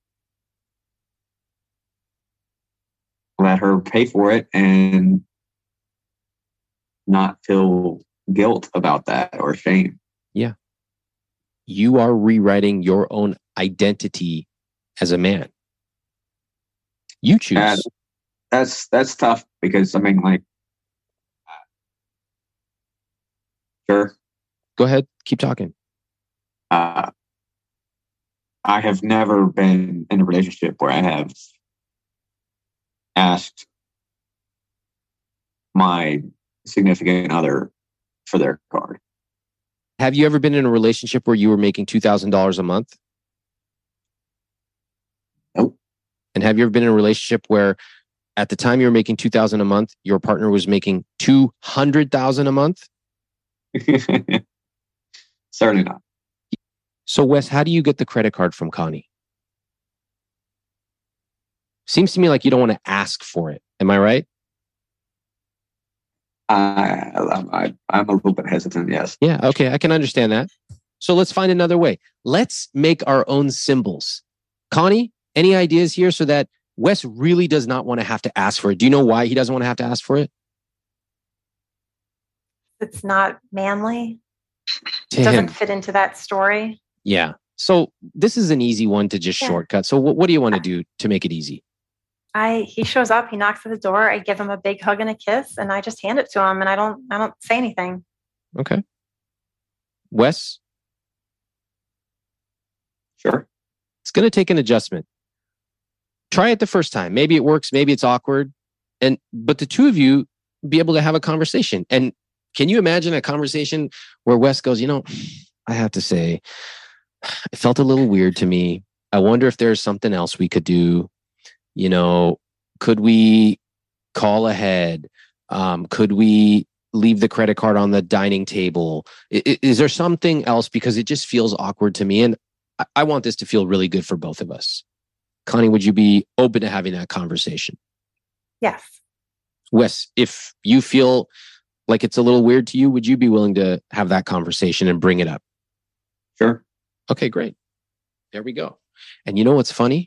let her pay for it and not feel guilt about that or shame. Yeah. You are rewriting your own identity as a man. You choose. That's tough because, I mean, like, sure. Go ahead. Keep talking. I have never been in a relationship where I have asked my significant other for their card. Have you ever been in a relationship where you were making $2,000 a month? Nope. And have you ever been in a relationship where at the time you were making $2,000 a month, your partner was making $200,000 a month? Certainly not. So Wes, how do you get the credit card from Connie? Seems to me like you don't want to ask for it. Am I right? I'm a little bit hesitant, yes. Yeah, okay, I can understand that. So let's find another way. Let's make our own symbols. Connie, any ideas here so that Wes really does not want to have to ask for it? Do you know why he doesn't want to have to ask for it? It's not manly. To It doesn't him. fit into that story. Yeah. So this is an easy one to just shortcut. So what do you want to do to make it easy? He shows up, he knocks at the door, I give him a big hug and a kiss, and I just hand it to him, and I don't say anything. Okay. Wes? Sure. It's going to take an adjustment. Try it the first time. Maybe it works, maybe it's awkward. But the two of you be able to have a conversation. And can you imagine a conversation where Wes goes, I have to say, it felt a little weird to me. I wonder if there's something else we could do. Could we call ahead? Could we leave the credit card on the dining table? Is there something else? Because it just feels awkward to me. And I want this to feel really good for both of us. Connie, would you be open to having that conversation? Yes. Wes, if you feel like it's a little weird to you, would you be willing to have that conversation and bring it up? Sure. Okay, great. There we go. And you know what's funny?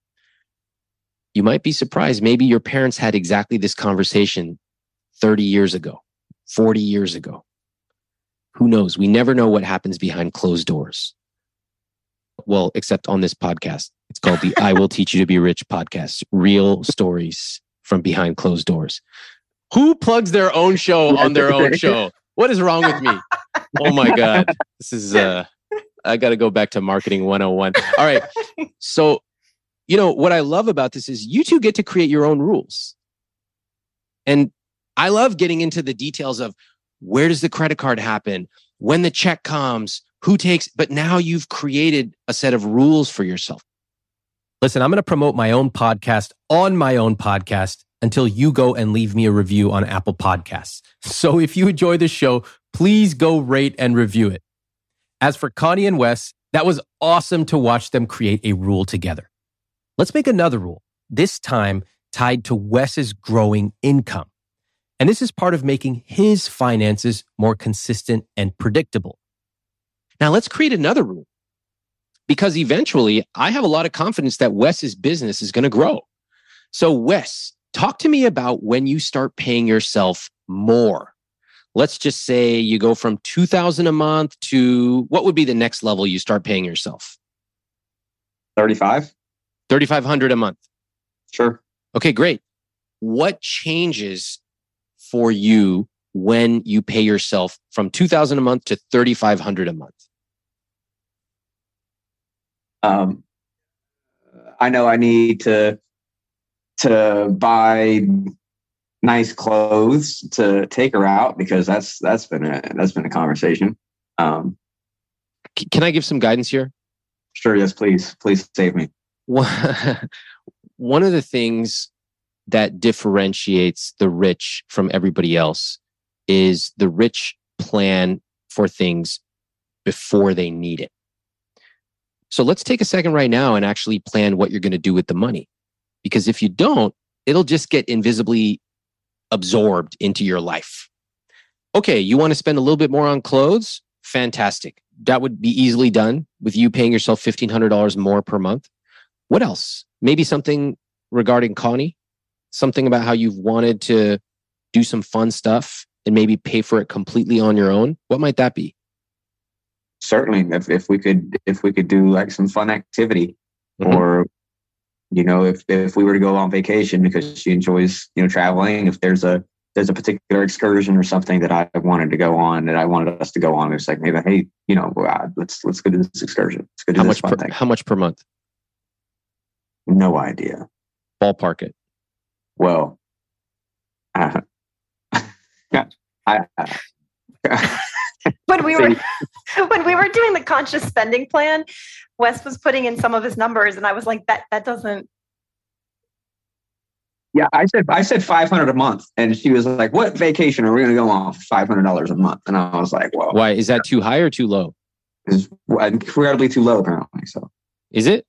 You might be surprised. Maybe your parents had exactly this conversation 30 years ago, 40 years ago. Who knows? We never know what happens behind closed doors. Well, except on this podcast. It's called the I Will Teach You to Be Rich podcast. Real stories from behind closed doors. Who plugs their own show on their own show? What is wrong with me? Oh my God. This is, I got to go back to marketing 101. All right. So, what I love about this is you two get to create your own rules. And I love getting into the details of where does the credit card happen, when the check comes, who takes, but now you've created a set of rules for yourself. Listen, I'm going to promote my own podcast on my own podcast until you go and leave me a review on Apple Podcasts. So if you enjoy this show, please go rate and review it. As for Connie and Wes, that was awesome to watch them create a rule together. Let's make another rule, this time tied to Wes's growing income. And this is part of making his finances more consistent and predictable. Now let's create another rule, because eventually I have a lot of confidence that Wes's business is going to grow. So Wes, talk to me about when you start paying yourself more. Let's just say you go from $2,000 a month to what would be the next level you start paying yourself? 35. $3,500 a month. Sure. Okay, great. What changes for you when you pay yourself from $2,000 a month to $3,500 a month? I know I need to to buy nice clothes to take her out, because that's been a conversation. Can I give some guidance here? Sure. Yes, please save me. One of the things that differentiates the rich from everybody else is the rich plan for things before they need it. So let's take a second right now and actually plan what you're going to do with the money. Because if you don't, it'll just get invisibly absorbed into your life. Okay, you want to spend a little bit more on clothes? Fantastic. That would be easily done with you paying yourself $1,500 more per month. What else? Maybe something regarding Connie? Something about how you've wanted to do some fun stuff and maybe pay for it completely on your own? What might that be? Certainly, if we could do like some fun activity, or if we were to go on vacation, because she enjoys traveling. If there's a particular excursion or something that I wanted to go on, that I wanted us to go on, it's like, maybe, hey, let's go do this excursion. Let's go do this fun thing. How much per month? No idea. Ballpark it. Well, when we were doing the conscious spending plan, Wes was putting in some of his numbers, and I was like, that doesn't. Yeah, I said $500 a month, and she was like, "What vacation are we going to go on for $500 a month?" And I was like, "Well, why is that too high or too low?" It's incredibly too low, apparently. So, is it?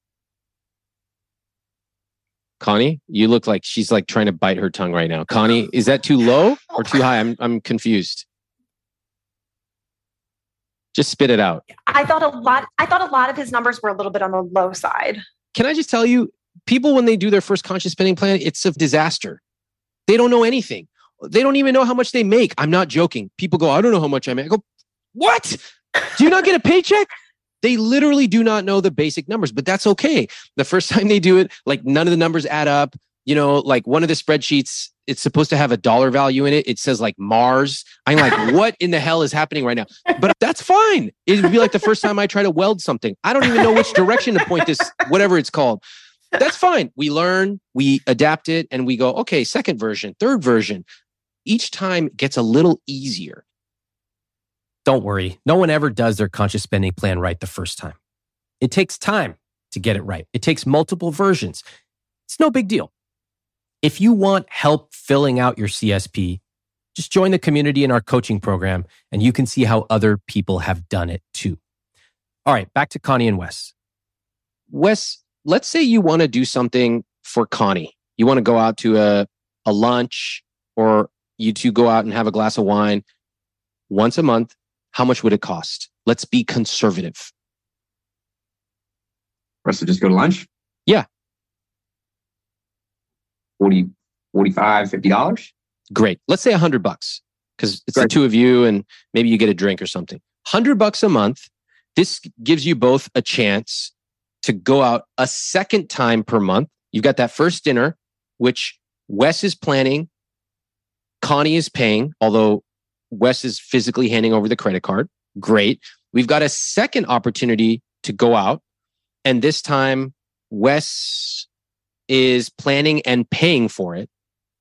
Connie, you look like she's like trying to bite her tongue right now. Connie, is that too low or too high? I'm confused. Just spit it out. I thought a lot of his numbers were a little bit on the low side. Can I just tell you, people, when they do their first conscious spending plan, it's a disaster. They don't know anything. They don't even know how much they make. I'm not joking. People go, I don't know how much I make. I go, what? Do you not get a paycheck? They literally do not know the basic numbers, but that's okay. The first time they do it, like none of the numbers add up. Like one of the spreadsheets, it's supposed to have a dollar value in it. It says like Mars. I'm like, what in the hell is happening right now? But that's fine. It would be like the first time I try to weld something. I don't even know which direction to point this, whatever it's called. That's fine. We learn, we adapt it, and we go, okay, second version, third version. Each time it gets a little easier. Don't worry. No one ever does their conscious spending plan right the first time. It takes time to get it right. It takes multiple versions. It's no big deal. If you want help filling out your CSP, just join the community in our coaching program, and you can see how other people have done it too. All right, back to Connie and Wes. Wes, let's say you want to do something for Connie. You want to go out to a lunch, or you two go out and have a glass of wine once a month. How much would it cost? Let's be conservative. For us to just go to lunch? Yeah. $40, $45, $50? Great. Let's say $100 because it's the two of you and maybe you get a drink or something. $100 a month. This gives you both a chance to go out a second time per month. You've got that first dinner, which Wes is planning. Connie is paying, although Wes is physically handing over the credit card. Great. We've got a second opportunity to go out. And this time, Wes is planning and paying for it.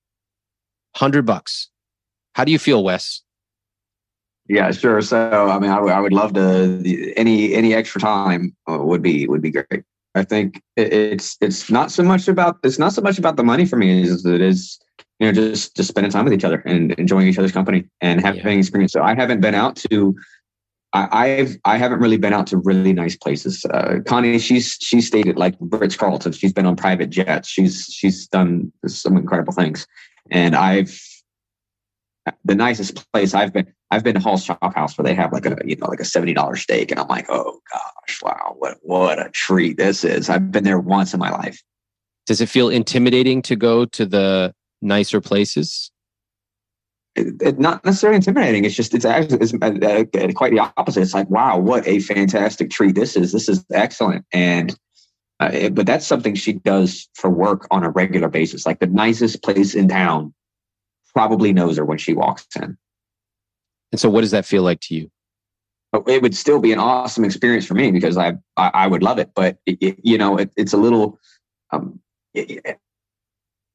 $100. How do you feel, Wes? Yeah, sure. So, I mean, I would love to. Any extra time would be great. I think it's not so much about the money for me as it is, just spending time with each other and enjoying each other's company and having experience. So I haven't been out to. I haven't really been out to really nice places. Connie, she's stayed at like Ritz-Carlton. She's been on private jets. She's done some incredible things. And the nicest place I've been to Hall's Chop House, where they have like a $70 steak, and I'm like, oh gosh, wow, what a treat this is. I've been there once in my life. Does it feel intimidating to go to the nicer places? It's not necessarily intimidating. It's quite the opposite. It's like, wow, what a fantastic treat this is. This is excellent. And but that's something she does for work on a regular basis. Like the nicest place in town probably knows her when she walks in. And so what does that feel like to you? It would still be an awesome experience for me because I would love it. But it's a little,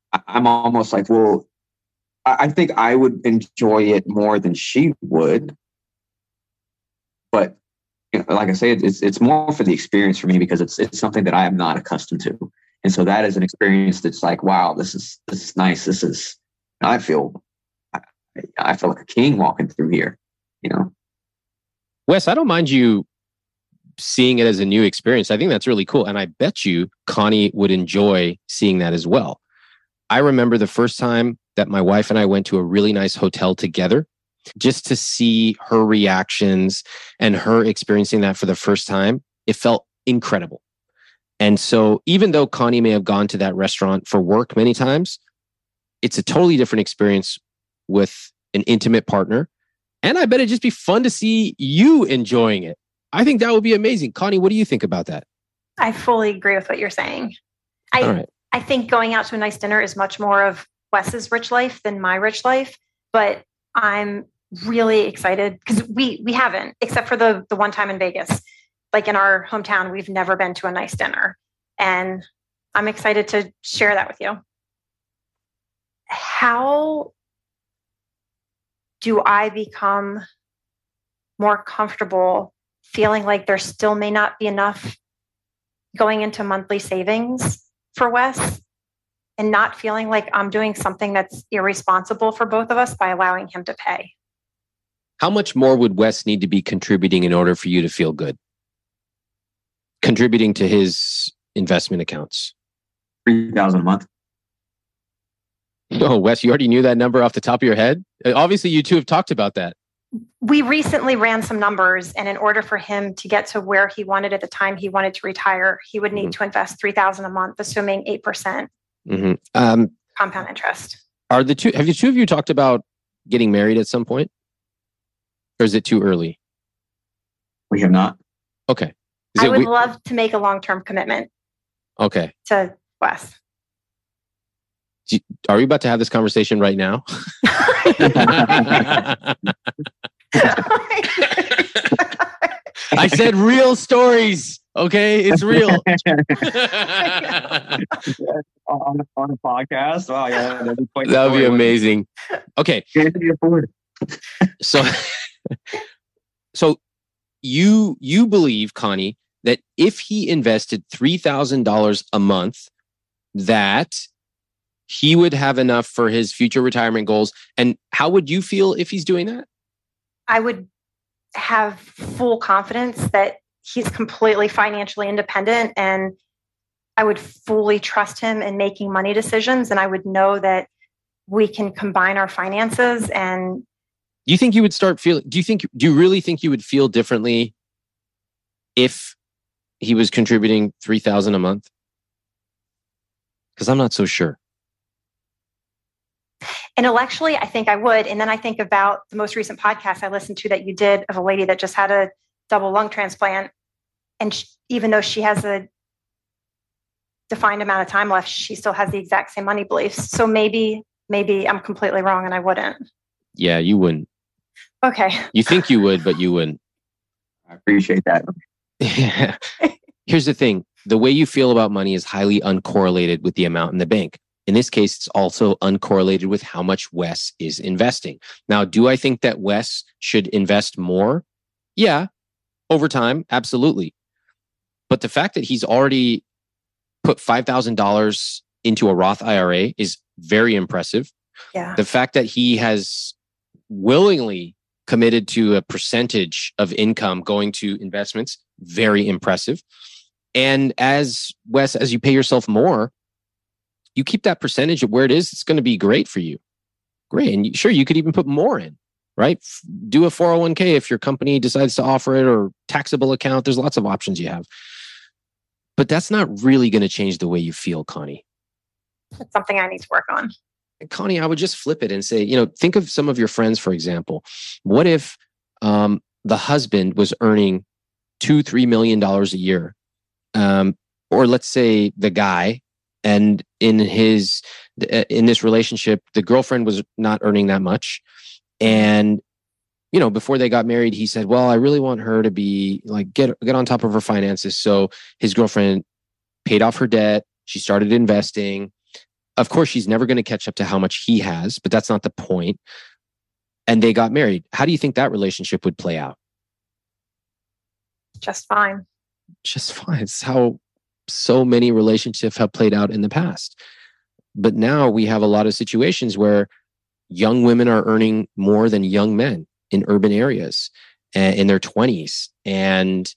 I'm almost like, well, I think I would enjoy it more than she would. But like I say, it's more for the experience for me because it's something that I am not accustomed to. And so that is an experience that's like, wow, this is nice. I feel like a king walking through here, Wes, I don't mind you seeing it as a new experience. I think that's really cool. And I bet you Connie would enjoy seeing that as well. I remember the first time that my wife and I went to a really nice hotel together just to see her reactions and her experiencing that for the first time. It felt incredible. And so even though Connie may have gone to that restaurant for work many times, it's a totally different experience with an intimate partner. And I bet it'd just be fun to see you enjoying it. I think that would be amazing. Connie, what do you think about that? I fully agree with what you're saying. I think going out to a nice dinner is much more of Wes's rich life than my rich life, but I'm really excited because we haven't, except for the one time in Vegas. Like in our hometown, we've never been to a nice dinner. And I'm excited to share that with you. How do I become more comfortable feeling like there still may not be enough going into monthly savings for Wes and not feeling like I'm doing something that's irresponsible for both of us by allowing him to pay? How much more would Wes need to be contributing in order for you to feel good? Contributing to his investment accounts? $3,000 a month. Oh, Wes, you already knew that number off the top of your head? Obviously, you two have talked about that. We recently ran some numbers, and in order for him to get to where he wanted at the time he wanted to retire, he would need to invest $3,000 a month, assuming 8% compound interest. Have the two of you talked about getting married at some point? Or is it too early? We have not. Okay. I would love to make a long-term commitment. Okay. To Wes. Are we about to have this conversation right now? I said real stories. Okay, it's real. on a podcast. Wow, yeah, that would be amazing. Okay. So you believe, Connie, that if he invested $3,000 a month, that he would have enough for his future retirement goals. And how would you feel if he's doing that? I would have full confidence that he's completely financially independent, and I would fully trust him in making money decisions. And I would know that we can combine our finances. And do you think you would start feeling, do you really think you would feel differently if he was contributing $3,000 a month? Because I'm not so sure. Intellectually, I think I would. And then I think about the most recent podcast I listened to that you did of a lady that just had a double lung transplant. And even though she has a defined amount of time left, she still has the exact same money beliefs. So maybe I'm completely wrong and I wouldn't. Yeah, you wouldn't. Okay. You think you would, but you wouldn't. I appreciate that. Yeah. Here's the thing. The way you feel about money is highly uncorrelated with the amount in the bank. In this case, it's also uncorrelated with how much Wes is investing. Now, do I think that Wes should invest more? Yeah. Over time, absolutely. But the fact that he's already put $5,000 into a Roth IRA is very impressive. Yeah. The fact that he has willingly committed to a percentage of income going to investments, very impressive. And as Wes, as you pay yourself more, you keep that percentage of where it is, it's going to be great for you. Great. And sure, you could even put more in, right? Do a 401k if your company decides to offer it, or taxable account. There's lots of options you have. But that's not really going to change the way you feel, Connie. That's something I need to work on. And Connie, I would just flip it and say, think of some of your friends, for example. What if the husband was earning $2-3 million a year? Or let's say the guy, and in this relationship, the girlfriend was not earning that much. And, before they got married, he said, well, I really want her to be like, get on top of her finances. So his girlfriend paid off her debt. She started investing. Of course, she's never going to catch up to how much he has, but that's not the point. And they got married. How do you think that relationship would play out? Just fine. Just fine. It's how so many relationships have played out in the past. But now we have a lot of situations where young women are earning more than young men in urban areas in their 20s. And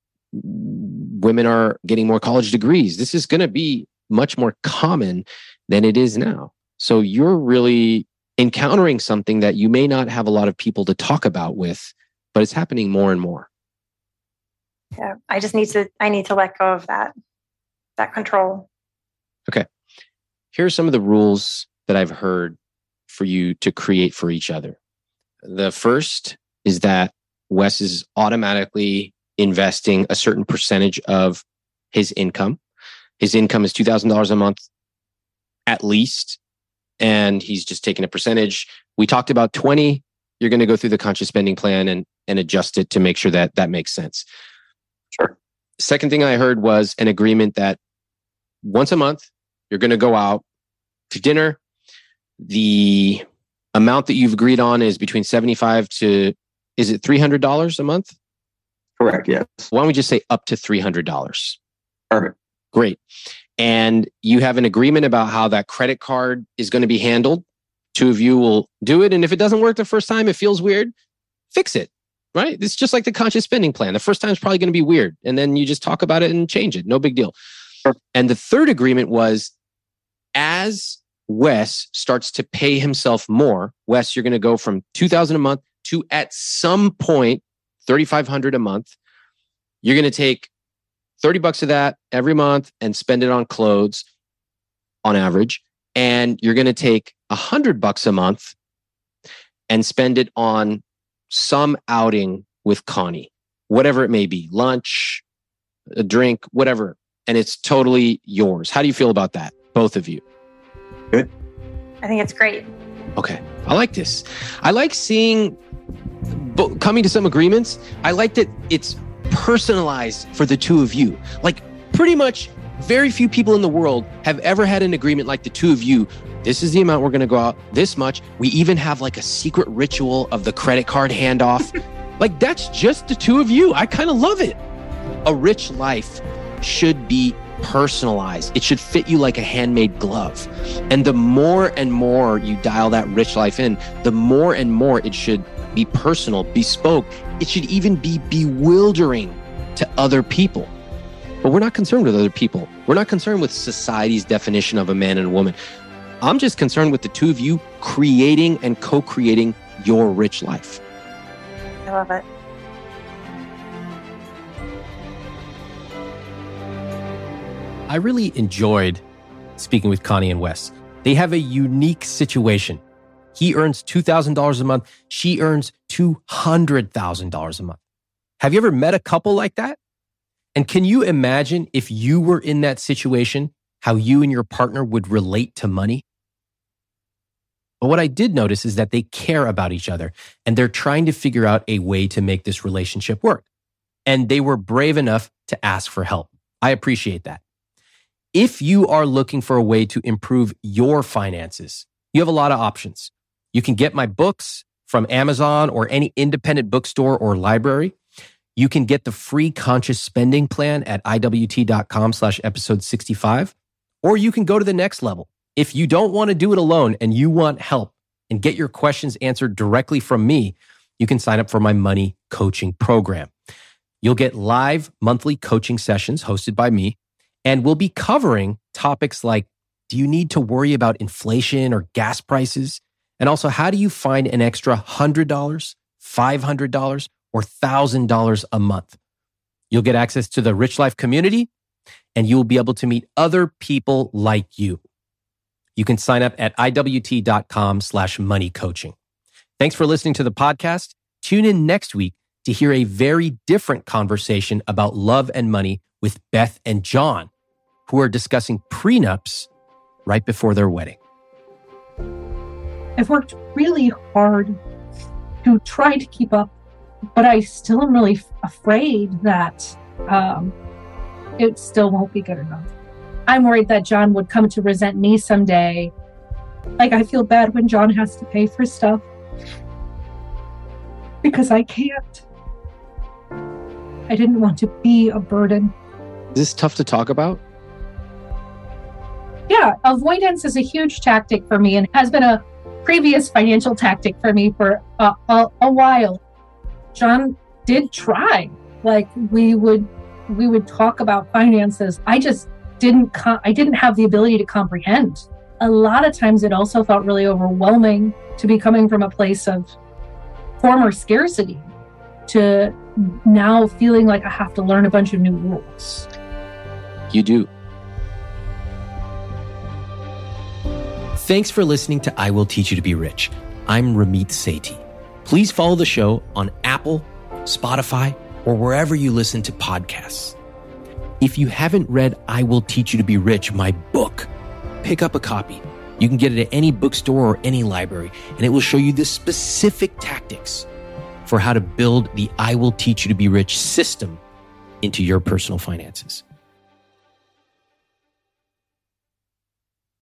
women are getting more college degrees. This is going to be much more common than it is now. So you're really encountering something that you may not have a lot of people to talk about with, but it's happening more and more. Yeah, I need to let go of that control. Okay. Here's some of the rules that I've heard for you to create for each other. The first is that Wes is automatically investing a certain percentage of his income. His income is $2,000 a month at least, and he's just taking a percentage. We talked about 20. You're going to go through the conscious spending plan and adjust it to make sure that that makes sense. Sure. Second thing I heard was an agreement that once a month, you're going to go out to dinner. The amount that you've agreed on is between $75 to, is it $300 a month? Correct, yes. Why don't we just say up to $300? Perfect. Great. And you have an agreement about how that credit card is going to be handled. Two of you will do it. And if it doesn't work the first time, it feels weird, fix it, right? It's just like the conscious spending plan. The first time is probably going to be weird. And then you just talk about it and change it. No big deal. Sure. And the third agreement was, as Wes starts to pay himself more, Wes, you're going to go from $2,000 a month to at some point, $3,500 a month. You're going to take $30 of that every month and spend it on clothes on average. And you're going to take $100 a month and spend it on some outing with Connie, whatever it may be, lunch, a drink, whatever. And it's totally yours. How do you feel about that? Both of you. Good. I think it's great. Okay. I like this. I like seeing coming to some agreements. I like that it's personalized for the two of you. Like pretty much very few people in the world have ever had an agreement like the two of you. This is the amount we're going to go out, this much. We even have like a secret ritual of the credit card handoff. Like that's just the two of you. I kind of love it. A rich life should be personalized. It should fit you like a handmade glove. And the more and more you dial that rich life in, the more and more it should be personal, bespoke. It should even be bewildering to other people. But we're not concerned with other people. We're not concerned with society's definition of a man and a woman. I'm just concerned with the two of you creating and co-creating your rich life. I love it. I really enjoyed speaking with Connie and Wes. They have a unique situation. He earns $2,000 a month. She earns $200,000 a month. Have you ever met a couple like that? And can you imagine if you were in that situation, how you and your partner would relate to money? But what I did notice is that they care about each other and they're trying to figure out a way to make this relationship work. And they were brave enough to ask for help. I appreciate that. If you are looking for a way to improve your finances, you have a lot of options. You can get my books from Amazon or any independent bookstore or library. You can get the free conscious spending plan at iwt.com/episode 65, or you can go to the next level. If you don't want to do it alone and you want help and get your questions answered directly from me, you can sign up for my money coaching program. You'll get live monthly coaching sessions hosted by me, and we'll be covering topics like, do you need to worry about inflation or gas prices? And also, how do you find an extra $100, $500, or $1,000 a month? You'll get access to the Rich Life community, and you'll be able to meet other people like you. You can sign up at iwt.com/moneycoaching. Thanks for listening to the podcast. Tune in next week to hear a very different conversation about love and money with Beth and John, who are discussing prenups right before their wedding. I've worked really hard to try to keep up, but I still am really afraid that it still won't be good enough. I'm worried that John would come to resent me someday. Like, I feel bad when John has to pay for stuff because I can't. I didn't want to be a burden. Is this tough to talk about? Yeah, avoidance is a huge tactic for me and has been a previous financial tactic for me for a while. John did try. Like, we would talk about finances. I just didn't have the ability to comprehend. A lot of times it also felt really overwhelming to be coming from a place of former scarcity to now feeling like I have to learn a bunch of new rules. You do. Thanks for listening to I Will Teach You to Be Rich. I'm Ramit Sethi. Please follow the show on Apple, Spotify, or wherever you listen to podcasts. If you haven't read I Will Teach You to Be Rich, my book, pick up a copy. You can get it at any bookstore or any library, and it will show you the specific tactics for how to build the I Will Teach You to Be Rich system into your personal finances.